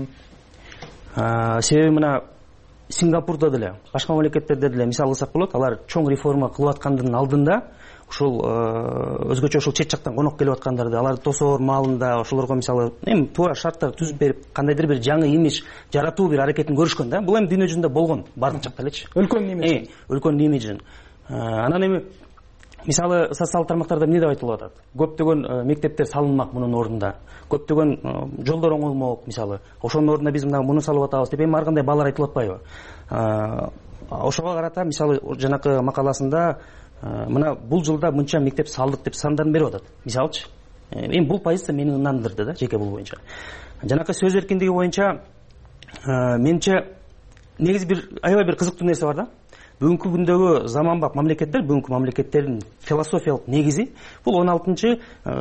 Себеби мына Сингапурда деле, башка мамлекеттерде деле мисал кылсак болот, алар чоң реформа кылып аткандын алдында ушул өзгөчө ушул чет жактан конок келип аткандарды аларды тосоор маалында ошолорго мисалы эми туура шарттар түзүп берип кандайдыр бир жаңы имидж жаратуу бир аракетин көрүшкөн да. Бул эми дүйнө жүзүндө болгон бардык жакта элечи. Өлкөнүн имиджин. Анан эми мисалы социалдык тармактарда эмне деп айтылып атат? Көптөгөн мектептер салынмак мунун ордунда. Көптөгөн жолдор оңолмок мисалы. Ошонун ордуна биз муну салып атабыз деп эми ар кандай баалар айтылып атпайбы? Ошого карата мисалы жанакы макаласында мына бул жылда мынча мектеп салдык деп сандарын берип атат. Мисалычы. Эми бул позиция мени ынандырды да, жеке бул боюнча. Жанакы сөз эркиндиги боюнча менимче негизи бир аябай бир кызыктуу нерсе бар да. Бүгүнкү күндөгү заманбап мамлекеттер, бүгүнкү мамлекеттердин философиялык негизи бул 16-чы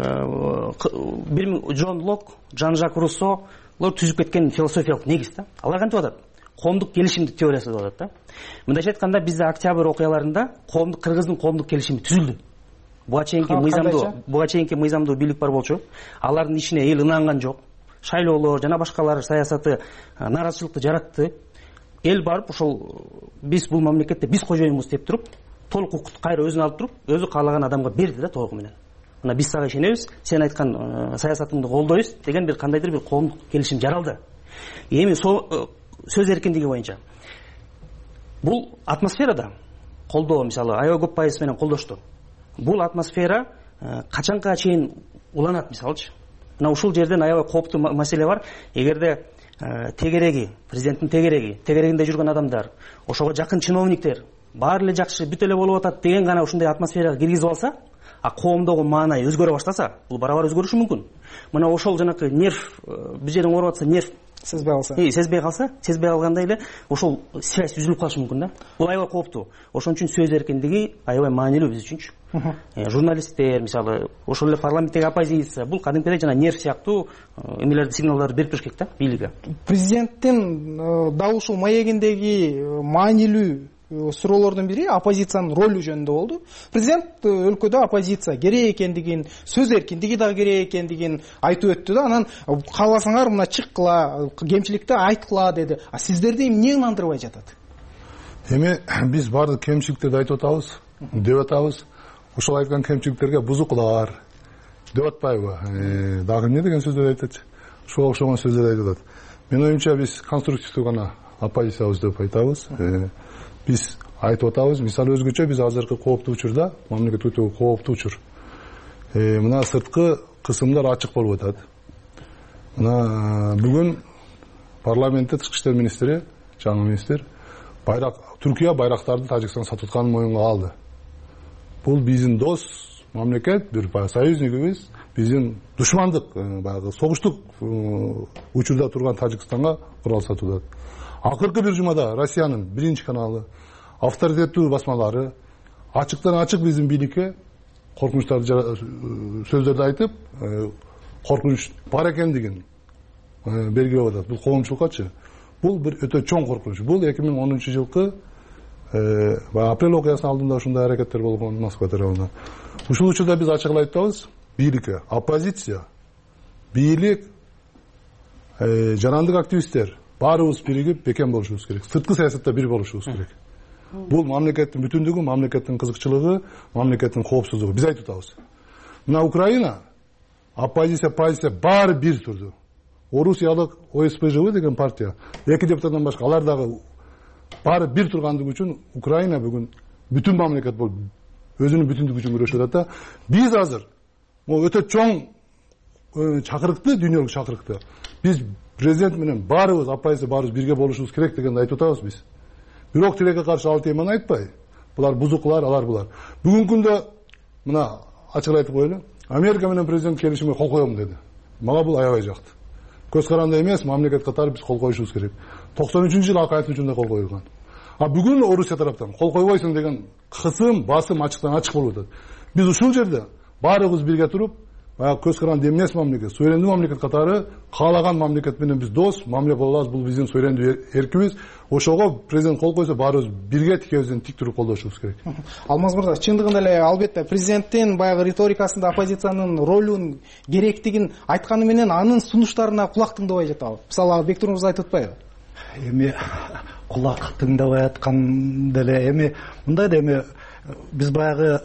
Джон Лок, Жан-Жак Руссолор түзүп кеткен философиялык негиз да. Алар кантип атат? Коомдук келишимдик теориясы деп атат да. Мындайча айтканда бизде октябрь окуяларында кыргыздын коомдук келишими түзүлдү. Буга чейинки мыйзамдуу бийлик бар болчу. Алардын ичине эл ынанган жок. Шайлоолор жана башкалар саясаты нааразычылыкты жаратты. Эл барып ошол биз бул мамлекетте биз кожоюнбуз деп туруп, толук укукту кайра өзүнө алып туруп, өзү каалаган адамга берди да толугу менен. Мына биз сага ишенебиз, сен айткан саясатыңды колдойбуз деген бир кандайдыр бир коомдук келишим жаралды. Эми сөз эркиндиги боюнча бул атмосферада колдоо мисалы аябай көп пайыз менен колдошту. Бул атмосфера качанга чейин уланат мисалычы. Мына ушул жерден аябай кооптуу маселе бар. Эгерде тегереги, президенттин тегерегинде жүргөн адамдар, ошого жакын чиновниктер баары эле жакшы бүт эле болуп атат деген гана ушундай атмосферага киргизип алса, коомдогу маанай өзгөрө баштаса, бул барабар өзгөрүшү мүмкүн. Мына ошол жанакы нерв бир жерден ооруп атса, нерв сезбей алгандай эле ошол связь үзүлүп калышы мүмкүн да. Бул аябай кооптуу. Ошон үчүн сөз эркиндиги аябай маанилүү биз үчүнчү. Журналисттер мисалы ошол эле парламенттеги оппозиция бул кадимкидей жана нерв сыяктуу эмелерди сигналдарды берип туруш керек да бийликке. Президенттин дал ушул маегиндеги маанилүү суроолордун бири оппозициянын ролу жөнүндө болду. Президент өлкөдө оппозиция керек экендигин, сөз эркиндиги да керек экендигин айтып өттү да. Анан кааласаңар мына чыккыла, кемчиликти айткыла деди. Сиздерди эмне ынандырбай жатат? Эми биз баардык кемчиликтерди айтып атабыз, деп атабыз. Ошол айткан кемчиликтерге бузуклар деп атпайбы? Дагы эмне деген сөздөр айтат? Ушуга окшогон сөздөр айтып атат. Менин оюмча биз конструктивдүү гана оппозициябыз деп айтабыз. Биз айтып атабыз, мисалы өзгөчө биз азыркы кооптуу учурда, мамлекет өтө кооптуу учур. Мына сырткы кысымдар ачык болуп атат. Мына бүгүн парламентте тышкы иштер министри, жаңы министр, Түркия байрактарды Тажикстан сатып атканын моюнга алды. Бул биздин дос мамлекет, бир союзникибиз, биздин душмандык, баягы согуштук учурда турган Тажикстанга курал сатып атат. Акыркы бир жумада Россиянын биринчи каналы, авторитеттүү басмалары ачыктан ачык биздин бийликке коркунучтарды сөздөрдү айтып, коркунуч бар экендигин белгилеп атат. Бул коомчулуккачы. Бул бир өтө чоң коркунуч. Бул 2010-жылкы апрель окуясынын алдында ушундай аракеттер болгон Москва тарабынан. Ушул учурда биз ачык айтабыз, бийликке, оппозиция, бийлик, жарандык активисттер баарыбыз биригип бекем болушубуз керек. Сырткы саясатта бир болушубуз керек. Бул мамлекеттин бүтүндүгү, мамлекеттин кызыкчылыгы, мамлекеттин коопсуздугу. Биз айтып атабыз. Мына Украина оппозиция баары бир турду. Орусиялык ОСПЖВ деген партия, 2 депутаттан башка алар дагы баары бир тургандыгы үчүн Украина бүгүн бүтүн мамлекет болуп өзүнүн бүтүндүгү үчүн күрөшүп атат да. Биз азыр могу өтө чоң чакырыкты, дүйнөлүк чакырыкты. Биз президент менен баарыбыз, оппозиция баарыбыз бирге болушубуз керек дегенди айтып атабыз биз. Бирок тилекке каршы ал теманы айтпай, булар бузуклар, алар булар. Бүгүнкү күндө мына ачык айтып коелу, Америка менен президент келишимге кол коем деди. Мага бул аябай жакты. Көз каранды эмес, мамлекет катары биз кол коюшубуз керек. 93-жылы Акаевдин учурунда кол коюлган. Бүгүн Орусия тараптан кол койбойсуң деген кысым, басым ачыктан ачык болуп атат. Биз ушул жерде баарыбыз бирге туруп, баягы көз каранды эмес мамлекет, суверендүү мамлекет катары каалаган мамлекет менен биз дос мамиле кыла алабыз. Бул биздин суверендүү эркибиз. Ошого президент кол койсо баарыбыз бирге тикебизден тик туруп колдошубуз керек. Алмаз мырза, чындыгында эле албетте президенттин баягы риторикасында оппозициянын ролун, керектигин айтканы менен анын сунуштарына кулак тыңдабай жатабы. Мисалы Бектур мырза айтып атпайбы? Эми кулак тыңдабай аткан деле эми мындай да эми биз баягы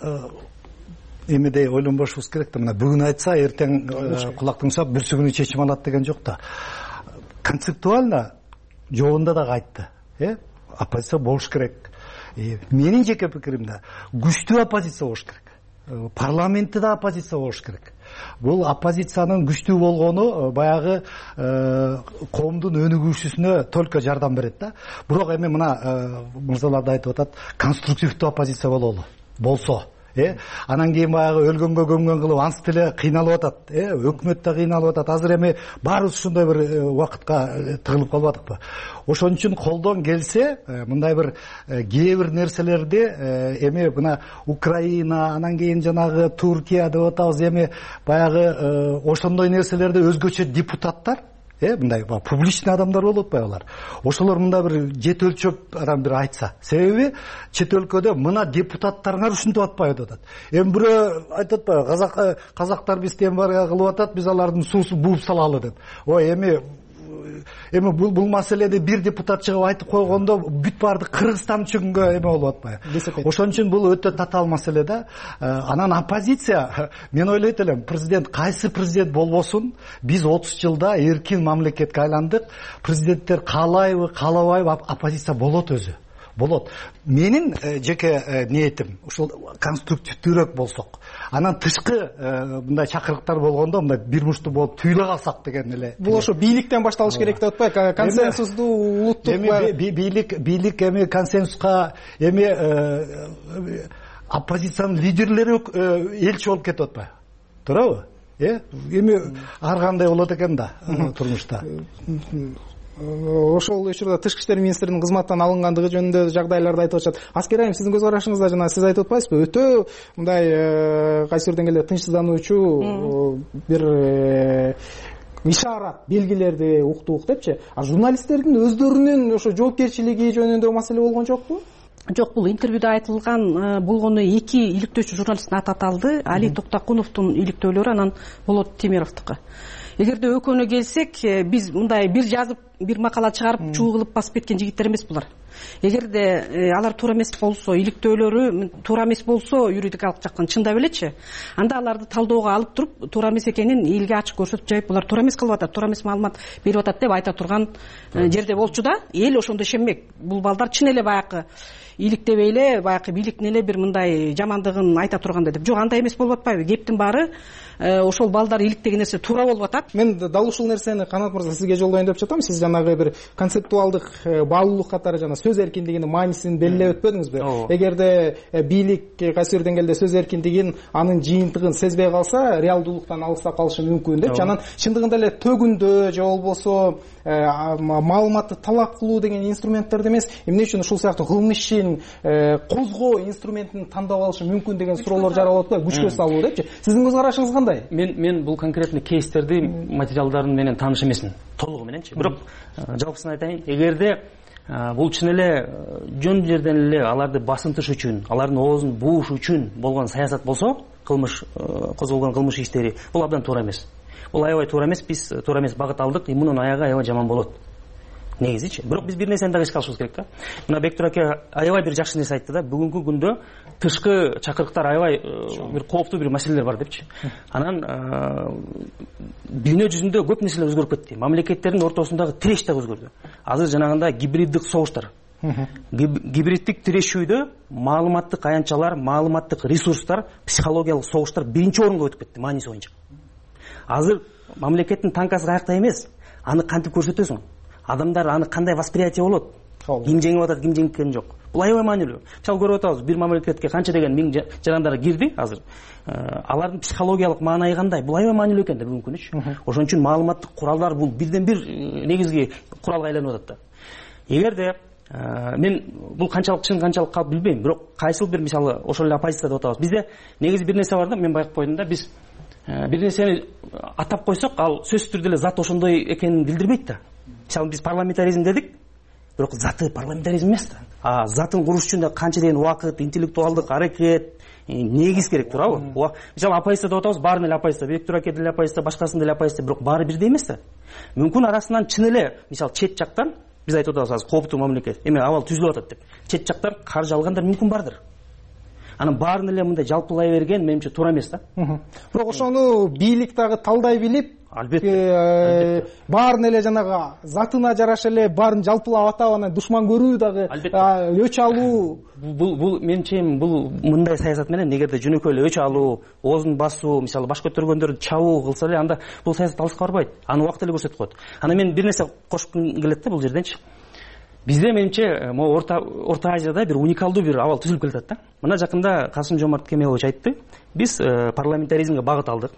эмедей ойлонбошубуз керек да. Мына бүгүн айтса, эртең кулак тыңсап бүрсүгүнү чечим алат деген жок да. Концептуально жогунда дагы айтты. Оппозиция болуш керек. Менин жеке пикиримде күчтүү оппозиция болуш керек. Парламентте да оппозиция болуш керек. Бул оппозициянын күчтүү болгону баягы коомдун өнүгүүсүнө только жардам берет да. Бирок эми мына мырзалар да айтып атат, конструктивдүү оппозиция бололу. Болсо анан кийин баягы өлгөнгө көмгөн кылып анс деле кыйналып атат. Өкмөт да кыйналып атат. Азыр эми баарыбыз ушундай бир убакытка тыгылып калбадыкпы? Ошон үчүн колдон келсе, мындай бир кээ бир нерселерди эми мына Украина, анан кийин жанагы Туркия деп атабыз, эми баягы ошондой нерселерди өзгөчө депутаттар мындай публичный адамдар болуп атпайбы алар? Ошолор мында бир жет өлчөп бир айтса. Себеби чет өлкөдө мына депутаттарыңар ушинтип атпайбы деп атат. Эми бирөө айтып атпайбы, казактар бизден барга кылып атат, биз алардын суусун бууп салалы деп. Ой, эми бул маселеди бир депутат чыгып айтып койгондо бүт барды Кыргызстан чөгүнгө эме болуп атпайбы? Ошон үчүн бул өтө татаал маселе да. Анан оппозиция, мен ойлойт элем, президент кайсы президент болбосун, биз 30 жылда эркин мамлекетке айландык. Президенттер каалайбы, каалабайбы, оппозиция болот өзү. Болот. Менин жеке ниетим ушул конструктивдүүрөөк болсок. Анан тышкы мындай чакырыктар болгондо мындай бир мушту болуп түйүлө калсак деген эле. Бул ошо бийликтен башталыш керек деп атпайбы? Консенсусту улуттук бийлик эми консенсуска эми оппозициянын лидерлери элчи болуп кетип атпайбы? Туурабы? Эми ар кандай болот экен да турмушта. Ошол учурда тышкы иштер министринин кызматтан алынгандыгы жөнүндө жагдайларды айтып атышат. Аскер айым, сиздин көз карашыңызда жана сиз айтып атпайсызбы? Өтө мындай кайсы бир деңгээлде тынчсыздануучу бир ишарат, белгилерди уктук депчи. А журналисттердин өздөрүнүн ошо жоопкерчилиги жөнүндө маселе болгон жокпу? Жок, бул интервьюда айтылган болгону эки иликтөөчү журналисттин аты аталды. Али Токтокуновдун иликтөөлөрү, анан Болот Темировдуку. Эгерде экөөнө келсек, биз мындай бир жазып, бир макала чыгарып, чуу кылып басып кеткен жигиттер эмес булар. Эгерде алар туура эмес болсо, иликтөөлөрү туура эмес болсо, юридикалык жактан чындап элечи, анда аларды талдоого алып туруп, туура эмес экенин элге ачык көрсөтүп жайып, булар туура эмес кылып атат, туура эмес маалымат берип атат деп айта турган жерде болчу да, эл ошондо ишенбек. Бул балдар чын эле баягы иликтебей эле, баягы бийликтин эле бир мындай жамандыгын айта тургандай деп. Жок, андай эмес болуп атпайбы? Кептин баары ошол балдар иликтеген нерсе туура болуп атат. Мен дал ушул нерсени Канат мырза сизге жолдоюн деп жатам. Сиз жанагы бир концептуалдык баалуулук катары жана сөз эркиндигинин маанисин белгилеп өтпөдүңүзбү? Эгерде бийлик кайсы бир деңгээлде сөз эркиндигин, анын жыйынтыгын сезбей калса, реалдуулуктан алыстап калышы мүмкүн депчи. Анан чындыгында эле төгүндө же болбосо маалыматты талап кылуу деген инструменттерди эмес, эмне үчүн ушул сыяктуу кылмыш ишин козгоо инструментин тандап алышы мүмкүн деген суроолор жаралып атпайбы? Күчкө салуу депчи. Сиздин көз карашыңыз кандай? Мен бул конкретный кейстерди материалдарын менен тааныш эмесмин, толугу мененчи. Бирок жалпысын айтайын, эгерде бул чын эле жөн жерден эле аларды басынтыш үчүн, алардын оозун бууш үчүн болгон саясат болсо, кылмыш козголгон кылмыш иштери, бул абдан туура эмес. Бул аябай туура эмес, биз туура эмес багыт алдык, мунун аягы аябай жаман болот. Негизичи. Бирок биз бир нерсени дагы эске алышыбыз керек да. Мына Бектур аке аябай бир жакшы нерсе айтты да. Бүгүнкү күндө тышкы чакырыктар аябай бир кооптуу бир маселелер бар депчи. Анан дүйнө жүзүндө көп нерселер өзгөрүп кетти. Мамлекеттердин ортосундагы тиреш да өзгөрдү. Азыр жанагындай гибриддик согуштар. Гибриддик тирешүүдө маалыматтык аянтчалар, маалыматтык ресурстар, психологиялык согуштар биринчи орунга өтүп кетти мааниси боюнча. Азыр мамлекеттин танкасы каякта эмес, аны кантип көрсөтөсүң? Адамдар аны кандай восприятие болот? Ким жеңип атат, ким жеңген жок? Бул аябай маанилүү. Мисалы көрүп атабыз, бир мамлекетке канча деген миң жарандар кирди азыр. Алардын психологиялык маанайы кандай? Бул аябай маанилүү экен да бүгүнкү күнү. Ошон үчүн маалыматтык куралдар бул бирден бир негизги куралга айланып атат да. Эгерде мен бул канчалык чын, канчалык калп билбейм, бирок кайсыл бир мисалы ошол эле оппозиция деп атабыз. Бизде негизи бир нерсе бар да, мен байкап койдум да, биз бир нерсени атап койсок, ал сөзсүз түрдө эле зат ошондой экенин билдирбейт да. Мисалы биз парламентаризм дедик, бирок заты парламентаризм эмес да. Затын куруш үчүн да канча деген убакыт, интеллектуалдык аракет, негиз керек, туурабы? Мисалы оппозиция деп атабыз, баарын эле оппозиция, Бек Тураке деле оппозиция, башкасын деле оппозиция, бирок баары бирдей эмес да. Мүмкүн арасынан чын эле, мисалы чет жактан биз айтып атабыз азыр кооптуу мамлекет, эме абал түзүлүп атат деп. Чет жактан каржы алгандар мүмкүн бардыр. Анан баарын эле мындай жалпылай берген менимче туура эмес да. Бирок ошону бийлик дагы талдай билип, албетте баарын эле жанагы затына жараша эле баарын жалпылап атап анан душман көрүү дагы өч алуу. Бул менимче бул мындай саясат менен эгерде жөнөкөй эле өч алуу, оозун басуу, мисалы баш көтөргөндөрдү чабуу кылса эле, анда бул саясат алыска барбайт. Аны убакыт эле көрсөтүп коет. Анан мен бир нерсе кошкум келет да бул жерденчи. Бизде менимче могу Орто Азияда бир уникалдуу бир абал түзүлүп келатат да. Мына жакында Касым-Жомарт Кемелович айтты. Биз парламентаризмге багыт алдык.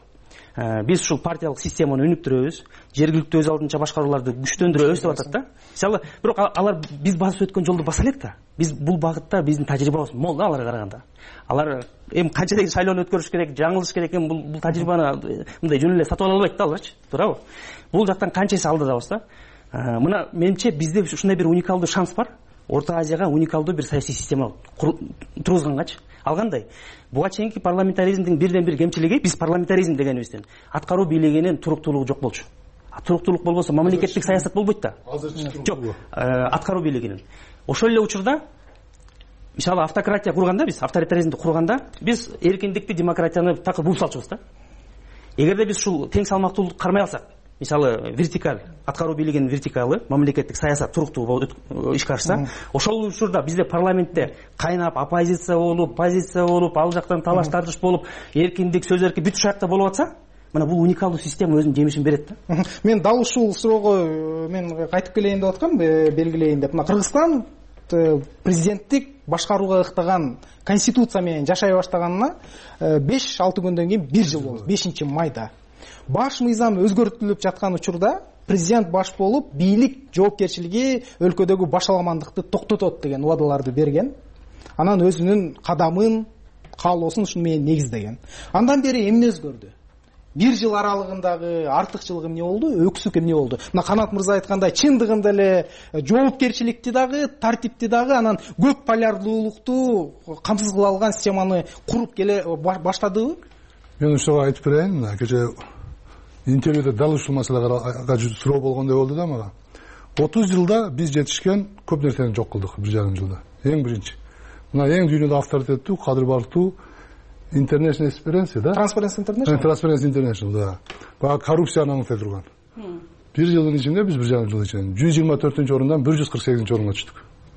Биз ушул партиялык системаны өнүктүрөбүз, жергиликтүү өз алдынча башкарууларды күчтөндүрөбүз деп атат да. Мисалы, бирок алар биз басып өткөн жолду баса элек да. Биз бул багытта биздин тажрыйбабыз мол да аларга караганда. Алар эми канча деген шайлоону өткөрүш керек, жаңылыш керек эми бул тажрыйбаны мындай жөн эле сатып ала албайт да аларчы, туурабы? Бул жактан канчасы алдыдабыз да. Мына менимче бизде ушундай бир уникалдуу шанс бар. Орто Азияга уникалдуу бир саясий система тургузгангачы. Ал кандай? Буга чейинки парламентаризмдин бирден бир кемчилиги, биз парламентаризм дегенибизден аткаруу бийлигинин туруктуулугу жок болчу. Туруктуулук болбосо мамлекеттик саясат болбойт да. Жок, аткаруу бийлигинин. Ошол эле учурда мисалы автократия курганда, биз авторитаризмди курганда, биз эркиндикти, демократияны такыр буп салчубуз да. Эгерде биз ушул тең салмактуулукту кармай алсак, мисалы вертикаль, аткаруу бийлигинин вертикалы, мамлекеттик саясат туруктуу болуп ишке ашса, ошол учурда бизде парламентте кайнап оппозиция болуп, позиция болуп, ал жактан талаш тартыш болуп, эркиндик, сөз эркин бүт ушул жакта болуп атса, мына бул уникалдуу система өзүнүн жемишин берет да. Мен дал ушул суроого мен кайтып келейин деп аткам, белгилейин деп. Мына Кыргызстан президенттик башкарууга ыктаган конституция менен жашай баштаганына 5-6 күндөн кийин 1 жыл болду, 5-майда. Баш мыйзам өзгөртүлүп жаткан учурда президент баш болуп, бийлик жоопкерчилиги өлкөдөгү башаламандыкты токтотот деген убадаларды берген. Анан өзүнүн кадамын, каалоосун ушуну менен негиздеген. Андан бери эмне өзгөрдү? 1 жыл аралыгындагы артыкчылыгы эмне болду? Өксүк эмне болду? Мына Канат мырза айткандай, чындыгында эле жоопкерчиликти дагы, тартипти дагы, анан көп полярдуулукту камсыз кыла алган системаны куруп келе баштадыбы? Мен ушуга айтып берейин. Кече интервьюда дал ушул маселага суроо болгондой болду да мага. 30 жылда биз жетишкен көп нерсени жок кылдык 1,5 жылда. Эң биринчи. Мына эң дүйнөдө авторитеттүү, кадыр бартуу International Experience, да? Transparency International, да. Бага коррупцияны аңлатып турган. 1 жылдын ичинде биз 1,5 жыл ичинде 124-орундан 148-орунга түштүк.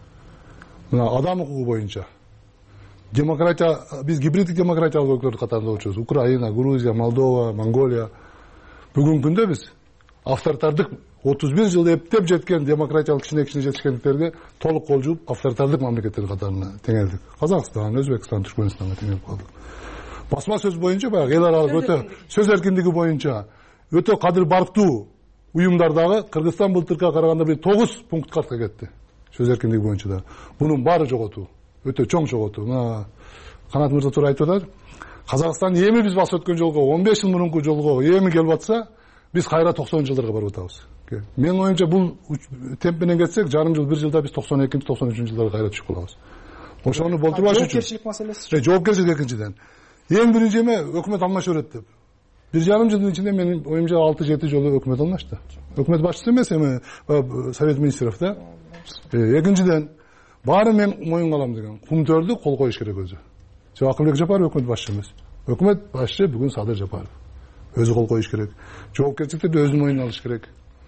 Мына адам укугу боюнча демократия, биз гибриддик демократиялык өлкөлөр катарында болчубуз. Украина, Грузия, Молдова, Монголия. Бүгүнкү күндө биз авторитардык 31 жыл эптеп жеткен демократиялык кичине жетишкендиктерге толук кол жууп авторитардык мамлекеттердин катарына теңелдик. Казакстан, Өзбекстан, Түркмөнстанга теңелип калдык. Басма сөз боюнча баягы эл аралык өтө сөз эркиндиги боюнча өтө кадыр бартуу уюмдардагы Кыргызстан былтыркыга караганда бир 9 пункт артка кетти. Сөз эркиндиги боюнча да. Бунун баары жоготуу. Өтө чоң жоготуу. Мына Канат мырза туура айтып атат. Казакстан эми биз басып өткөн жолго 15 жыл мурунку жолго эми келип атса, биз кайра 90-жылдарга барып атабыз. Мен оюмча бул темп менен кетсек, жарым жыл, 1 жылда биз 92-93-жылдарга кайра түшүп калабыз. Ошону болтурбаш үчүн. Жоопкерчилик маселеси. Жоопкерчилик экинчиден. Эң биринчи эме өкмөт алмашып өрөт деп. 1,5 жылдын ичинде менин оюмча 6-7 жолу өкмөт алмашты. Өкмөт башчысы эмес, эми Совет министров да. Экинчиден баары мен моюнга алам деген кумтөрдү кол коюш керек өзү. Акылбек Жапаров өкмөт башчы эмес. Өкмөт башчы бүгүн Садыр Жапаров. Өзү кол коюш керек. Жоопкерчиликти өзүнүн мойнуна алыш керек.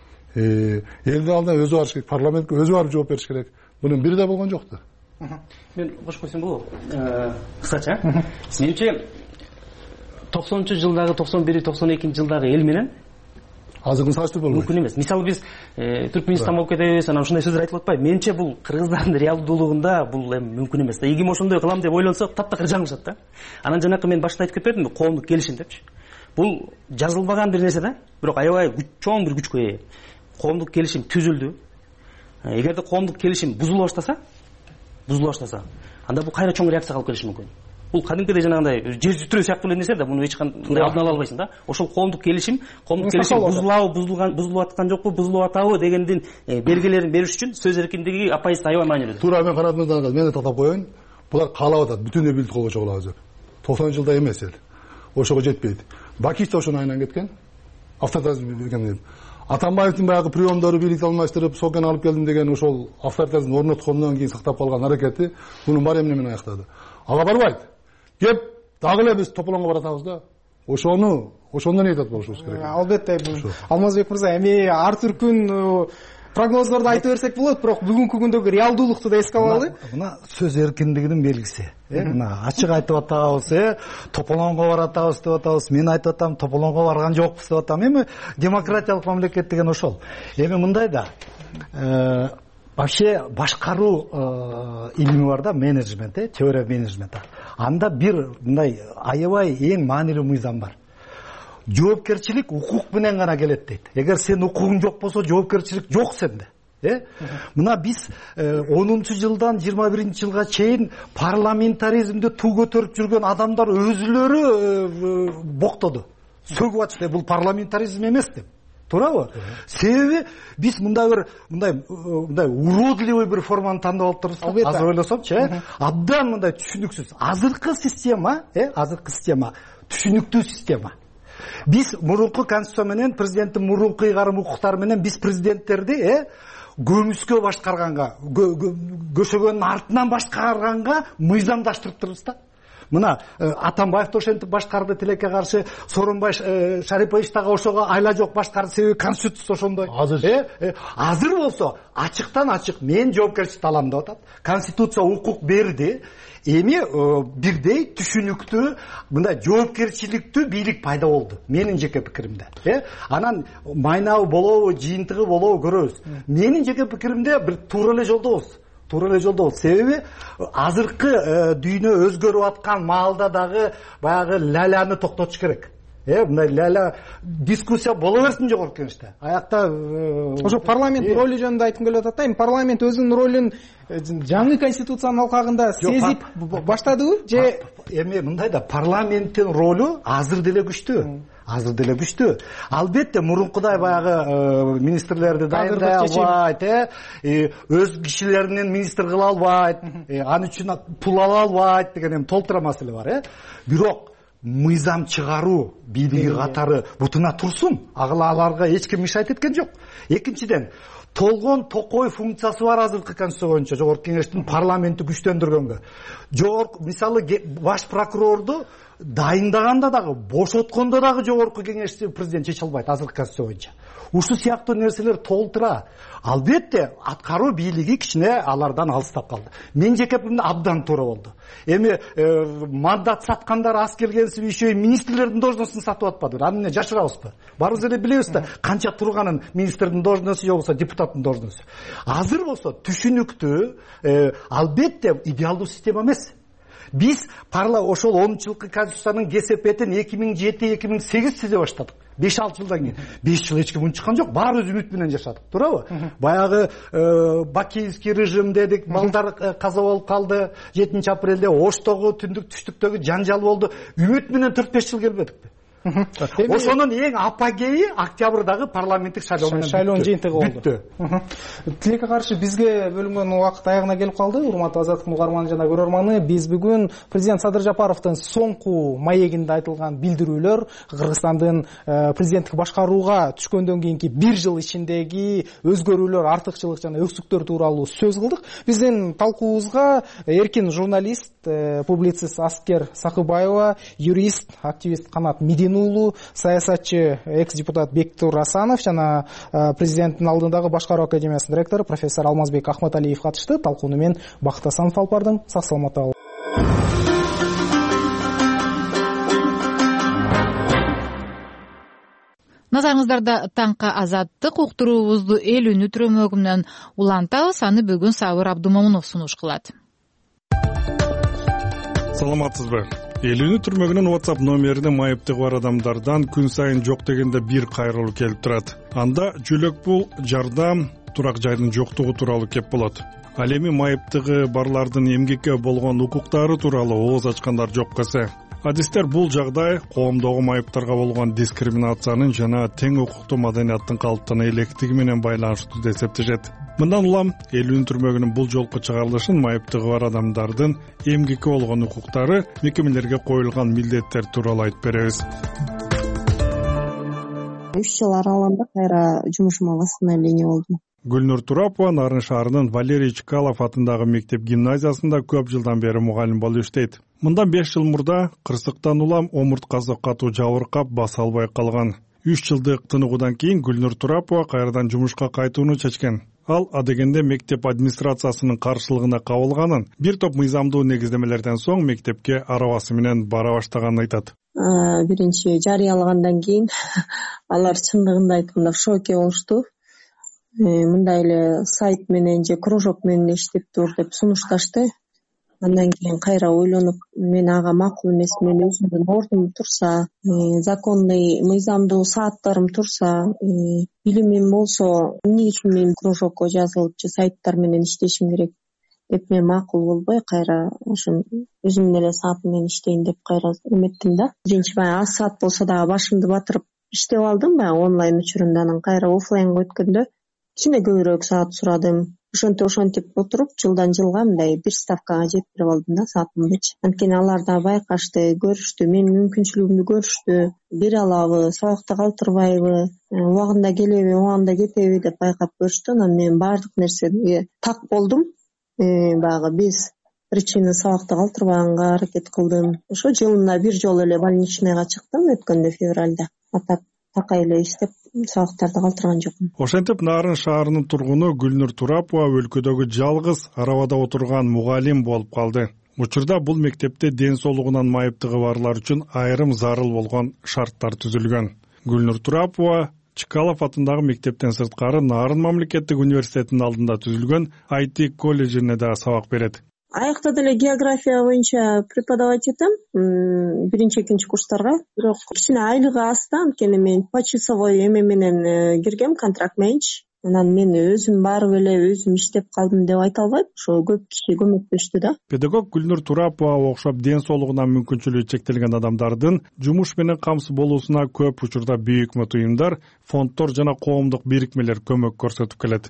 Элдин алдына өзү барыш керек, парламентке өзү барып жооп бериш керек. Мунун бири да болгон жок да. Мен кош койсом болобу? Кыскача. Менимче 90-жылдагы, 91-92-жылдагы эл менен азыркын салыштырып болбойт. Мүмкүн эмес. Мисалы биз Түркмөнстан болуп кетебиз, анан ушундай сөздөр айтылып атпайбы? Менимче бул кыргыздардын реалдуулугунда бул эми мүмкүн эмес да. Эгим ошондой кылам деп ойлонсо, таптакыр жаңылышат да. Анан жанакы мен башта айтып кетпедимби, коомдук келишим депчи. Бул жазылбаган бир нерсе да, бирок аябай чоң бир күчкө ээ. Коомдук келишим түзүлдү. Эгерде коомдук келишим бузула баштаса, анда бул кайра чоң реакция калып келиши мүмкүн. бул кадимкидей жанагындай жер жүтүрүү сыяктуу эле нерсе да, муну эч кандай алдын ала албайсың да. Ошол коомдук келишим бузулуп аткан жокпу, бузулуп атабы дегендин белгилерин бериш үчүн сөз эркиндиги апайыз аябай маанилүү. Туура мен канатымдан мен татап коеюн. Булар каалап атат, бүтүнөй бийлик колго чогулабыз деп. 90 жылда эмес эл. Ошого жетпейт. Бакич да ошонун айынан кеткен. Авторитаризм деген. Атамбаевдин баягы приемдору бийликти алмаштырып, сокен алып келдим деген ошол авторитаризмди орноткондон кийин сактап калган аракети муну бар эмне менен аяктады. Ага барбайт. Кеп дагы эле биз Тополонго баратабыз да. Ошондон этат болушубуз керек. Албетте, Алмазбек мырза, эми ар түркүн прогноздорду айта берсек болот, бирок бүгүнкү күндөгү реалдуулукту да эске алалы. Мына сөз эркиндигинин белгиси. Мына ачык айтып атабыз, Тополонго баратабыз деп атабыз. Мен айтып атам, Тополонго барган жокпуз деп атам. Эми демократиялык мамлекет деген ошол. Эми мындай да, вообще башкаруу илими бар да, менеджмент, теория менеджмента. Анда бир мындай аябай эң маанилүү мыйзам бар. Жоопкерчилик укук менен гана келет дейт. Эгер сен укугуң жок болсо, жоопкерчилик жок сенде. Мына биз 10-жылдан 21-жылга чейин парламентаризмди туу көтөрүп жүргөн адамдар өзүлөрү боктоду. Сөгүп атышты, бул парламентаризм эмес деп. Туурабы? Себеби биз мындай уродливый бир форманы тандап алып турбуз. Азыр ойлосомчу, абдан мындай түшүнүксүз. Азыркы система түшүнүктүү система. Биз мурунку конституция менен президенттин мурунку ыйгарым укуктары менен биз президенттерди көмүскө башкарганга, көшөгөнүн артынан башкарганга мыйзамдаштырып турбуз да. Мына Атамбаев да ошентип башкарды тилекке каршы, Сооронбай Шарипович дагы ошого айла жок башкарды, себеби конституция ошондой. Азыр болсо ачыктан ачык мен жоопкерчиликти алам деп атат. Конституция укук берди. Эми бирдей түшүнүктүү мындай жоопкерчиликтүү бийлик пайда болду. Менин жеке пикиримде. Анан майнабы болобу, жыйынтыгы болобу көрөбүз. Менин жеке пикиримде бир туура эле жолдобуз. Себеби азыркы дүйнө өзгөрүп аткан маалда дагы баягы ляляны токтотуш керек. Мындай ляля дискуссия боло берсин жогорку кеңеште. Аякта ошо парламент ролу жөнүндө айткым келип атат да. Эми парламент өзүнүн ролун жаңы конституциянын алкагында сезип баштадыбы же эми мындай да, парламенттин ролу азыр деле күчтүү. Албетте мурункудай баягы министрлерди дайындай албайт, өз кишилеринен министр кыла албайт, аны үчүн пул ала албайт деген толтура маселе бар. Бирок мыйзам чыгаруу бийлиги катары бутуна турсун. Аларга эч ким мешать эткен жок. Экинчиден, толгон токой функциясы бар азыркы конституция боюнча жогорку кеңештин парламентти күчтөндүргөнгө. Мисалы баш прокурорду дайындаганда дагы, бошоткондо дагы жогорку кеңешти президент чече албайт азыркы конституция боюнча. Ушул сыяктуу нерселер толтура. Албетте аткаруу бийлиги кичине алардан алыстап калды. Мен жеке пикиримде абдан туура болду. Эми мандат саткандар аз келгенсип еще министрлердин должностун сатып атпады. Аны эмне жашырабызбы? Барыбыз эле билебиз да, канча турганын министрдин должносту же болбосо депутаттын должносту. Азыр болсо түшүнүктүү, албетте идеалдуу система эмес. Биз ошол 10-жылкы конституциянын кесепетин 2007-2008 түзө баштадык. 5-6 жылдан кийин. 5 жыл эч ким унчуккан жок, баары өз үмүт менен жашадык, туурабы? Баягы бакиевский режим дедик, балдар каза болуп калды. 7-апрелде Оштогу, түндүк түштүктөгү жанжал болду. Үмүт менен 4-5 жыл келбедикпи? Ошонун эң апогейи октябрдагы парламенттик шайлоонун жыйынтыгы болду. Тилекке каршы бизге бөлүнгөн убакыт аягына келип калды. Урматтуу Азаттык угарман жана көрөрманы, биз бүгүн президент Садыр Жапаровдун соңку маегинде айтылган билдирүүлөр, Кыргызстандын президенттик башкарууга түшкөндөн кийинки 1 жыл ичиндеги өзгөрүүлөр, артыкчылык жана өксүктөр тууралуу сөз кылдык. Биздин талкуубузга эркин журналист, публицист Аскер Сакыбаева, юрист, активист Канат Медин, саясатчы экс-депутат Бектур Асанов жана президенттин алдындагы башкаруу академиясынын ректору профессор Алмазбек Ахматалиев катышты. Талкууну мен Бакыт Асанов алып бардым. Сак саламатта болуңуздар. Назарыңыздарда таңка азаттык уктуруубузду эл үнү түрөмөгү менен улантабыз. Аны бүгүн Сабыр Абдумомунов сунуш кылат. Саламатсызбы? Эл үнү түрмөгүнүн WhatsApp номерине майыптыгы бар адамдардан күн сайын жок дегенде бир кайрылуу келип турат. Анда жөлөк пул, жардам, турак жайдын жоктугу тууралуу кеп болот. Ал эми майыптыгы барлардын эмгекке болгон укуктары тууралуу ооз ачкандар жок эсе. Адистер бул жагдай коомдогу майыптарга болгон дискриминациянын жана тең укуктуу маданияттын калыптана электиги менен байланыштуу деп эсептешет. Мындан улам эл өнүктүрмөгүнүн бул жолку чыгарылышын майыптыгы бар адамдардын эмгекке болгон укуктары, мекемелерге коюлган милдеттер тууралуу айтып беребиз. 3 жыл аралыгында кайра жумушума восстановление болдум. Гүлнур Турапова Нарын шаарынын Валерий Чкалов атындагы мектеп гимназиясында көп жылдан бери мугалим болуп иштейт. Мындан 5 жыл мурда кырсыктан улам омурткасы катуу жабыркап баса албай калган. 3 жылдык тыныгуудан кийин Гүлнур Турапова кайрадан жумушка кайтууну чечкен. Ал адегенде мектеп администрациясынын каршылыгына кабылганын, бир топ мыйзамдуу негиздемелерден соң мектепке арабасы менен бара баштаганын айтат. Биринчи жарыялагандан кийин алар чындыгында айтканда в шоке болушту. Мындай эле сайт менен же кружок менен иштеп тур деп сунушташты. Андан кийин кайра ойлонуп, мен ага макул эмес, мен өзүмдүн ордум турса, законный мыйзамдуу сааттарым турса, билимим болсо, эмне үчүн мен кружокко жазылып же сайттар менен иштешим керек деп мен макул болбой, кайра ошо өзүмдүн эле саатым менен иштейин деп кайра эметтим да. Биринчи баягы аз саат болсо дагы башымды батырып иштеп алдым, баягы онлайн учурунда. Анан кайра офлайнга өткөндө кичине көбүрөөк саат сурадым. Ошентип отуруп жылдан жылга мындай бир ставкага жеткирип алдым да саатымдычы. Анткени алар да байкашты, көрүштү, менин мүмкүнчүлүгүмдү көрүштү, бере алабы, сабакта калтырбайбы, убагында келеби, убагында кетеби деп байкап көрүштү. Анан мен баардык нерсеге так болдум. Баягы биз причина сабакта калтырбаганга аракет кылдым. Ошо жылына бир жолу эле больничныйга чыктым өткөндө февралда. Атап такай эле иштеп сабактарды калтырган жокмун. Ошентип Нарын шаарынын тургуну Гүлнур Турапова өлкөдөгү жалгыз арабада отурган мугалим болуп калды. Учурда бул мектепте ден соолугунан майыптыгы барлар үчүн айрым зарыл болгон шарттар түзүлгөн. Гүлнур Турапова Чкалов атындагы мектептен сырткары Нарын мамлекеттик университетинин алдында түзүлгөн IT колледжине да сабак берет. Аякта деле география боюнча преподавать этем, биринчи экинчи курстарга. Бирок кичине айлыгы аз да, анткени мен почасовой эме менен киргем, контракт менчи. Анан мен өзүм барып эле өзүм иштеп калдым деп айта албайм. Ошо көп киши көмөктөштү да. Педагог Гүлнур Турапова окшоп ден соолугунан мүмкүнчүлүгү чектелген адамдардын жумуш менен камсыз болуусуна көп учурда büyük уюмдар, фонддор жана коомдук бирикмелер көмөк көрсөтүп келет.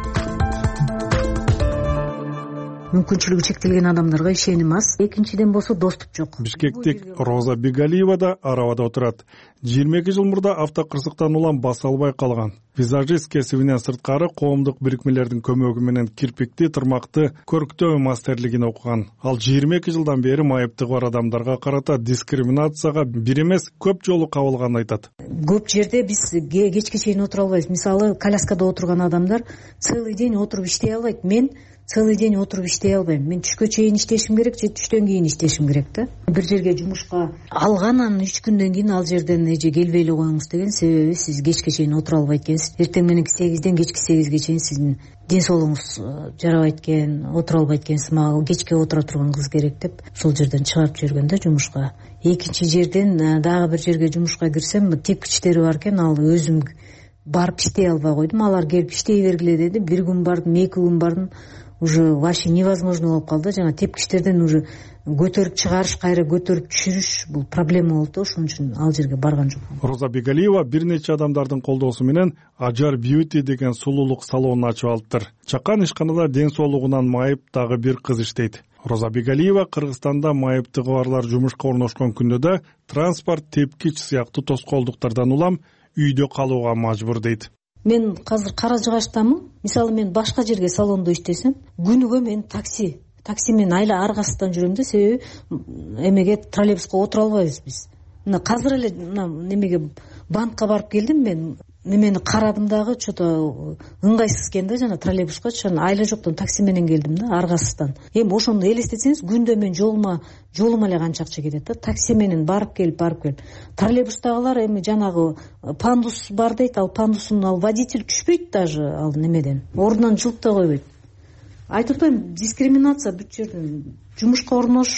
Мүмкүнчүлүгү чектелген адамдарга ишеним аз. Экинчиден болсо доступ жок. Бишкектик Роза Бигалиева да арабада отурат. 22 жыл мурда автокырсыктан улам баса албай калган. Визажист кесибинен сырткары коомдук бирикмелердин көмөгү менен кирпикти, тырмакты көрктөө мастерлигин окуган. Ал 22 жылдан бери майыптыгы бар адамдарга карата дискриминацияга бир эмес көп жолу кабылганын айтат. Көп жерде биз кечке чейин отура албайбыз. Мисалы, коляскада отурган адамдар целый день отуруп иштей албайт. Мен целый день отуруп иштей албайм. Мен түшкө чейин иштешим керек же түштөн кийин иштешим керек да. Бир жерге жумушка алганан 3 күндөн кийин ал жерден эже келбей эле коюңуз деген себеби сиз кечке чейин отура албайт экенсиз. Эртең мененки 8ден кечки 8ге чейин сиздин ден соолугуңуз жарабайт экен, отура албайт экенсиз. Мага кечке отура турган кыз керек деп ошол жерден чыгарып жиберген да жумушка. Экинчи жерден дагы бир жерге жумушка кирсем, тепкичтери бар экен, ал өзүм барып иштей албай койдум. Алар келип иштей бергиле деди. Бир күн бардым, 2 күн бардым. Уже вообще невозможно болуп калды. Жана тепкичтерден уже көтөрүп чыгарыш, кайра көтөрүп түшүрүш бул проблема болду. Ошон үчүн ал жерге барган жокмун. Роза Бигалиева бир нече адамдардын колдоосу менен Ажар Beauty деген сулуулук салонун ачып алыптыр. Чакан ишканада ден соолугунан майып дагы бир кыз иштейт. Роза Бигалиева Кыргызстанда майыптыгы барлар жумушка орношкон күндө транспорт, тепкич сыяктуу тоскоолдуктардан улам үйдө калууга мажбур дейт. Мен азыр Кара Жыгачтамын. Мисалы, мен башка жерге салондо иштесем, күнүгө мен такси менен айла аргасыздан жүрөм да, себеби эмеге троллейбуска отура албайбыз биз. Мына азыр эле немеге банкка барып келдим, мен немени карадым дагы, что-то ыңгайсыз экен да, жана троллейбуска чана айла жоктон такси менен келдим да, аргасыздан. Эми ошону элестетсеңиз, күндө мен жолума эле канча акча кетет да, такси менен барып келип. Троллейбустагылар эми жанагы пандус бар дейт, ал пандусун водитель түшпөйт даже ал немеден. Ордунан жылып да койбойт. Айтып атпайм, дискриминация бүт жерден. Жумушка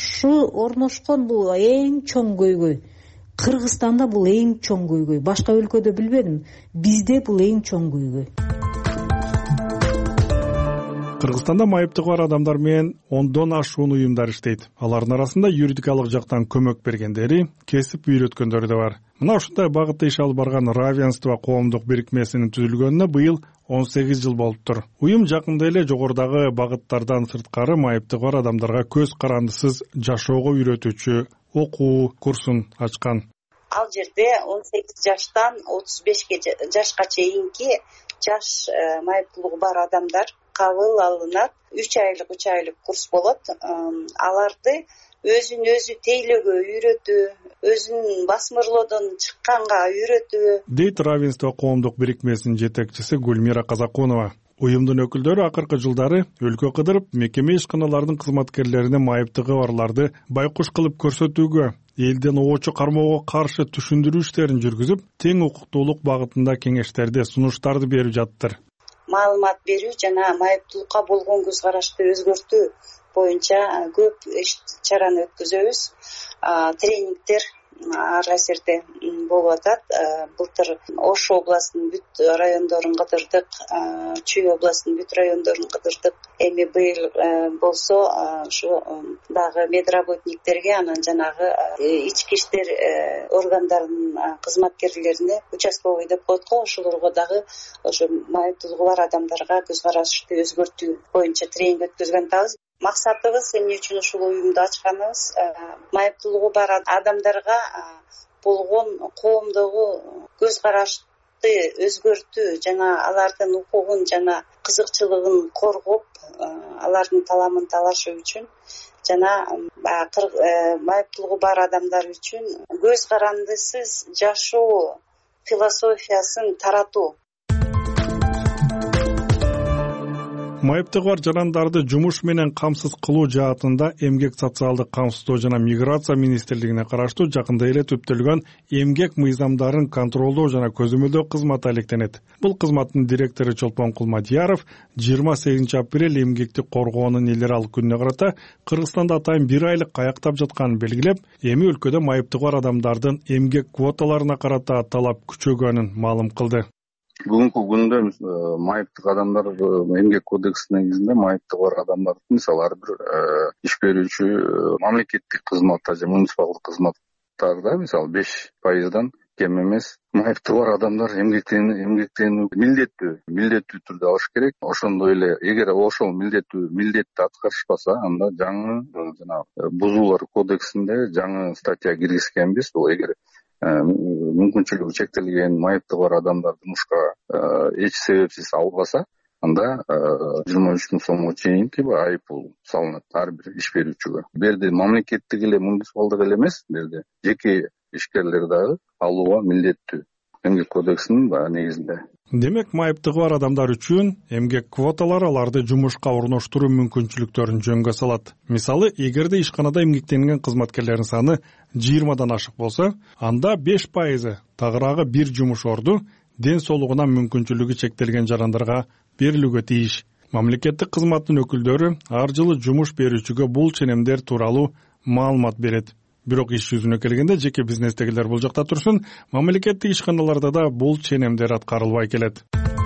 орношкон бул эң чоң көйгөй. Кыргызстанда бул эң чоң көйгөй. Башка өлкөдө билбедим. Бизде бул эң чоң көйгөй. Кыргызстанда майыптыгы бар адамдар менен 10дон ашуун уюмдар иштейт. Алардын арасында юридикалык жактан көмөк бергендери, кесип үйрөткөндөрү да бар. Мына ушундай багытта иш алып барган Равенство коомдук бирикмесинин түзүлгөнүнө быйыл 18 жыл болуптур. Уюм жакында эле жогорудагы багыттардан сырткары майыптыгы бар адамдарга көз карандысыз жашоого үйрөтүүчү окуу курсун ачкан. Ал жерде 18 жаштан 35 жашка чейинки жаш майыптуулугу бар адамдар кабыл алынат. 3 айлык курс болот. Аларды өзүн өзү тейлөөгө үйрөтүү, өзүн басмырлоодон чыкканга үйрөтүү дейт Равенство коомдук бирикмесинин жетекчиси Гүлмира Казакунова. Уюмдун өкүлдөрү акыркы жылдары өлкө кыдырып, мекеме ишканалардын кызматкерлерине майыптыгы барларды байкуш кылып көрсөтүүгө, элден оочу кармоого каршы түшүндүрүү иштерин жүргүзүп, тең укуктуулук багытында кеңештерди, сунуштарды берип жаттыр. Маалымат берүү жана майыптуулукка болгон көз карашты өзгөртүү боюнча көп иш-чараны өткөзөбүз. Тренингдер ар кайсерде болуп атат. Былтыр Ош областынын бүт райондорун кыдырдык, Чүй областынын бүт райондорун кыдырдык. Эми быйыл болсо ушу дагы медработниктерге, анан жанагы ички иштер органдарынын кызматкерлерине, участковый деп коет го, ошолорго дагы ошо майыптуулугу бар адамдарга көз карашты өзгөртүү боюнча тренинг өткөзгөн атабыз. Максатыбыз эмне үчүн ушул уюмду ачканыбыз, майыптуулугу бар адамдарга болгон коомдогу көз карашты өзгөртүү жана алардын укугун жана кызыкчылыгын коргоп, алардын таламын талашуу үчүн жана майыптуулугу бар адамдар үчүн көз карандысыз жашоо философиясын таратуу. Майыптыгы бар жарандарды жумуш менен камсыз кылуу жаатында Эмгек социалдык камсыздоо жана миграция министрлигине караштуу жакында эле түптөлгөн эмгек мыйзамдарын контролдоо жана көзөмөлдөө кызматы алектенет. Бул кызматтын директору Чолпон Кулмадияров 28 апрель эмгекти коргоонун эл аралык күнүнө карата Кыргызстанда атайын 1 айлык каяктап жатканын белгилеп, эми өлкөдө майыптыгы бар адамдардын эмгек квоталарына карата талап күчөгөнүн маалым кылды. Бүгүнкү күндө майыптык адамдар эмгек кодексинин негизинде майыптыгы бар адамдар мисалы ар бир иш берүүчү мамлекеттик кызматта же муниципалдык кызматтарда мисалы 5%дан кем эмес майыптыгы бар адамдар эмгектенүү милдеттүү түрдө алыш керек. Ошондой эле эгер ошол милдетти аткарышпаса, анда жаңы жана бузуулар кодексинде жаңы статья киргизгенбиз. Бул эгер мүмкүнчүлүгү чектелген майыптыгы бар адамдар жумушка эч себепсиз албаса, анда 23 миң сомго чейинки айыппул салынат ар бир иш берүүчүгө. Бул жерде мамлекеттик эле муниципалдык эле эмес, бул жерде жеке ишкерлер дагы алууга милдеттүү эмгек кодексинин негизинде. Демек, майыптыгы бар адамдар үчүн эмгек квоталары аларды жумушка орноштуруу мүмкүнчүлүктөрүн жөнгө салат. Мисалы, эгерде ишканада эмгектенген кызматкерлердин саны 20дан ашык болсо, анда 5% тагыраагы бир жумуш орду ден соолугунан мүмкүнчүлүгү чектелген жарандарга берилүүгө тийиш. Мамлекеттик кызматтын өкүлдөрү ар жылы жумуш берүүчүгө бул ченемдер тууралуу маалымат берет. Бирок иш жүзүнө келгенде жеке бизнестегилер бул жакта турсун, мамлекеттик ишканаларда да бул ченемдер аткарылбай келет.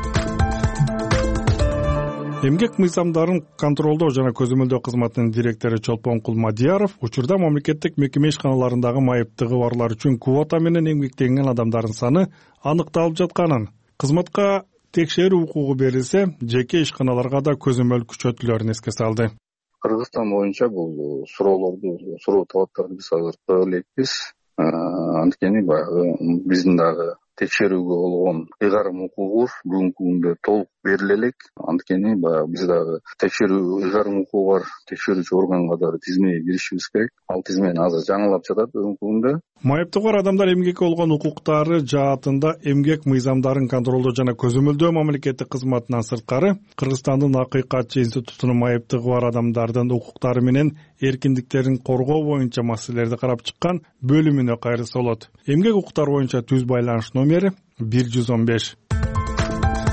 Эмгек мыйзамдарын контролдоо жана көзөмөлдөө кызматынын директору Чолпон Кулмадияров учурда мамлекеттик мекеме ишканаларындагы майыптыгы барлар үчүн квота менен эмгектенген адамдардын саны аныкталып жатканын, кызматка текшерүү укугу берилсе, жеке ишканаларга да көзөмөл күчөтүлөрүн эске салды. Кыргызстан боюнча бул суроо талаптарды биз азыр кыла элекпиз. Анткени баягы биздин дагы текшерүүгө болгон ыйгарым укугубуз бүгүнкү күндө толук бериле элек. Анткени баягы биз дагы текшерүү ыйгарым укугу бар текшерүүчү органга дагы тизмеге киришибиз керек. Ал тизмени азыр жаңылап жатат бүгүнкү күндө. Майыптыгы бар адамдар эмгекке болгон укуктары жаатында эмгек мыйзамдарын контролдоо жана көзөмөлдөө мамлекеттик кызматынан сырткары Кыргызстандын Акыйкатчы институтунун майыптыгы бар адамдардын укуктары менен эркиндиктерин коргоо боюнча маселелерди карап чыккан бөлүмүнө кайрылса болот. Эмгек укуктары боюнча түз байланыш номери 115.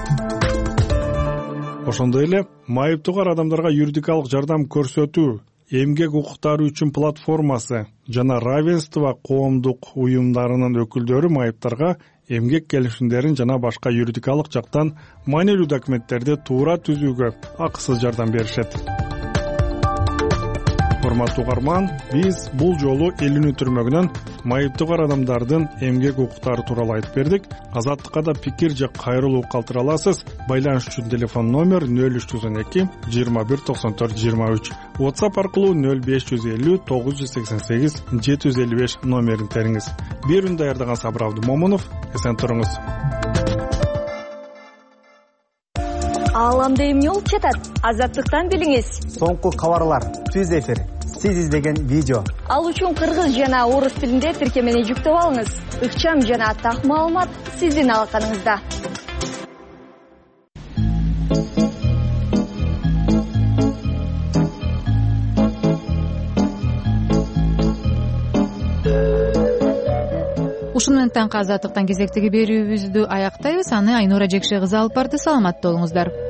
Ошондой эле майыптыгы бар адамдарга юридикалык жардам көрсөтүү эмгек укуктары үчүн платформасы жана равенство коомдук уюмдарынын өкүлдөрү майыптарга эмгек келишимдерин жана башка юридикалык жактан маанилүү документтерди туура түзүүгө акысыз жардам беришет. Урматтуу угарман, биз бул жолу Элүүнү түрмөгүнөн майыптыгар адамдардын эмгек укуктары тууралуу айтып бердик. Азаттыкка да пикир же кайрылуу калтыра аласыз. Байланыш үчүн телефон номер 0312 21 94 23. WhatsApp аркылуу 0550 988 755 номерин териңиз. Берүүнү даярдаган Сабыр Абдымомунов, эсен туруңуз. Ааламда эмне болуп жатат? Азаттыктан билиңиз. Соңку кабарлар, түз эфир, сиз издеген видео. Ал үчүн кыргыз жана орус тилинде тиркемени жүктөп алыңыз. Ыкчам жана так маалымат сиздин алаканыңызда. Ушуну менен таңкы азаттыктан кезектеги берүүбүздү аяктайбыз. Аны Айнура Жекше кызы алып барды. Саламатта болуңуздар.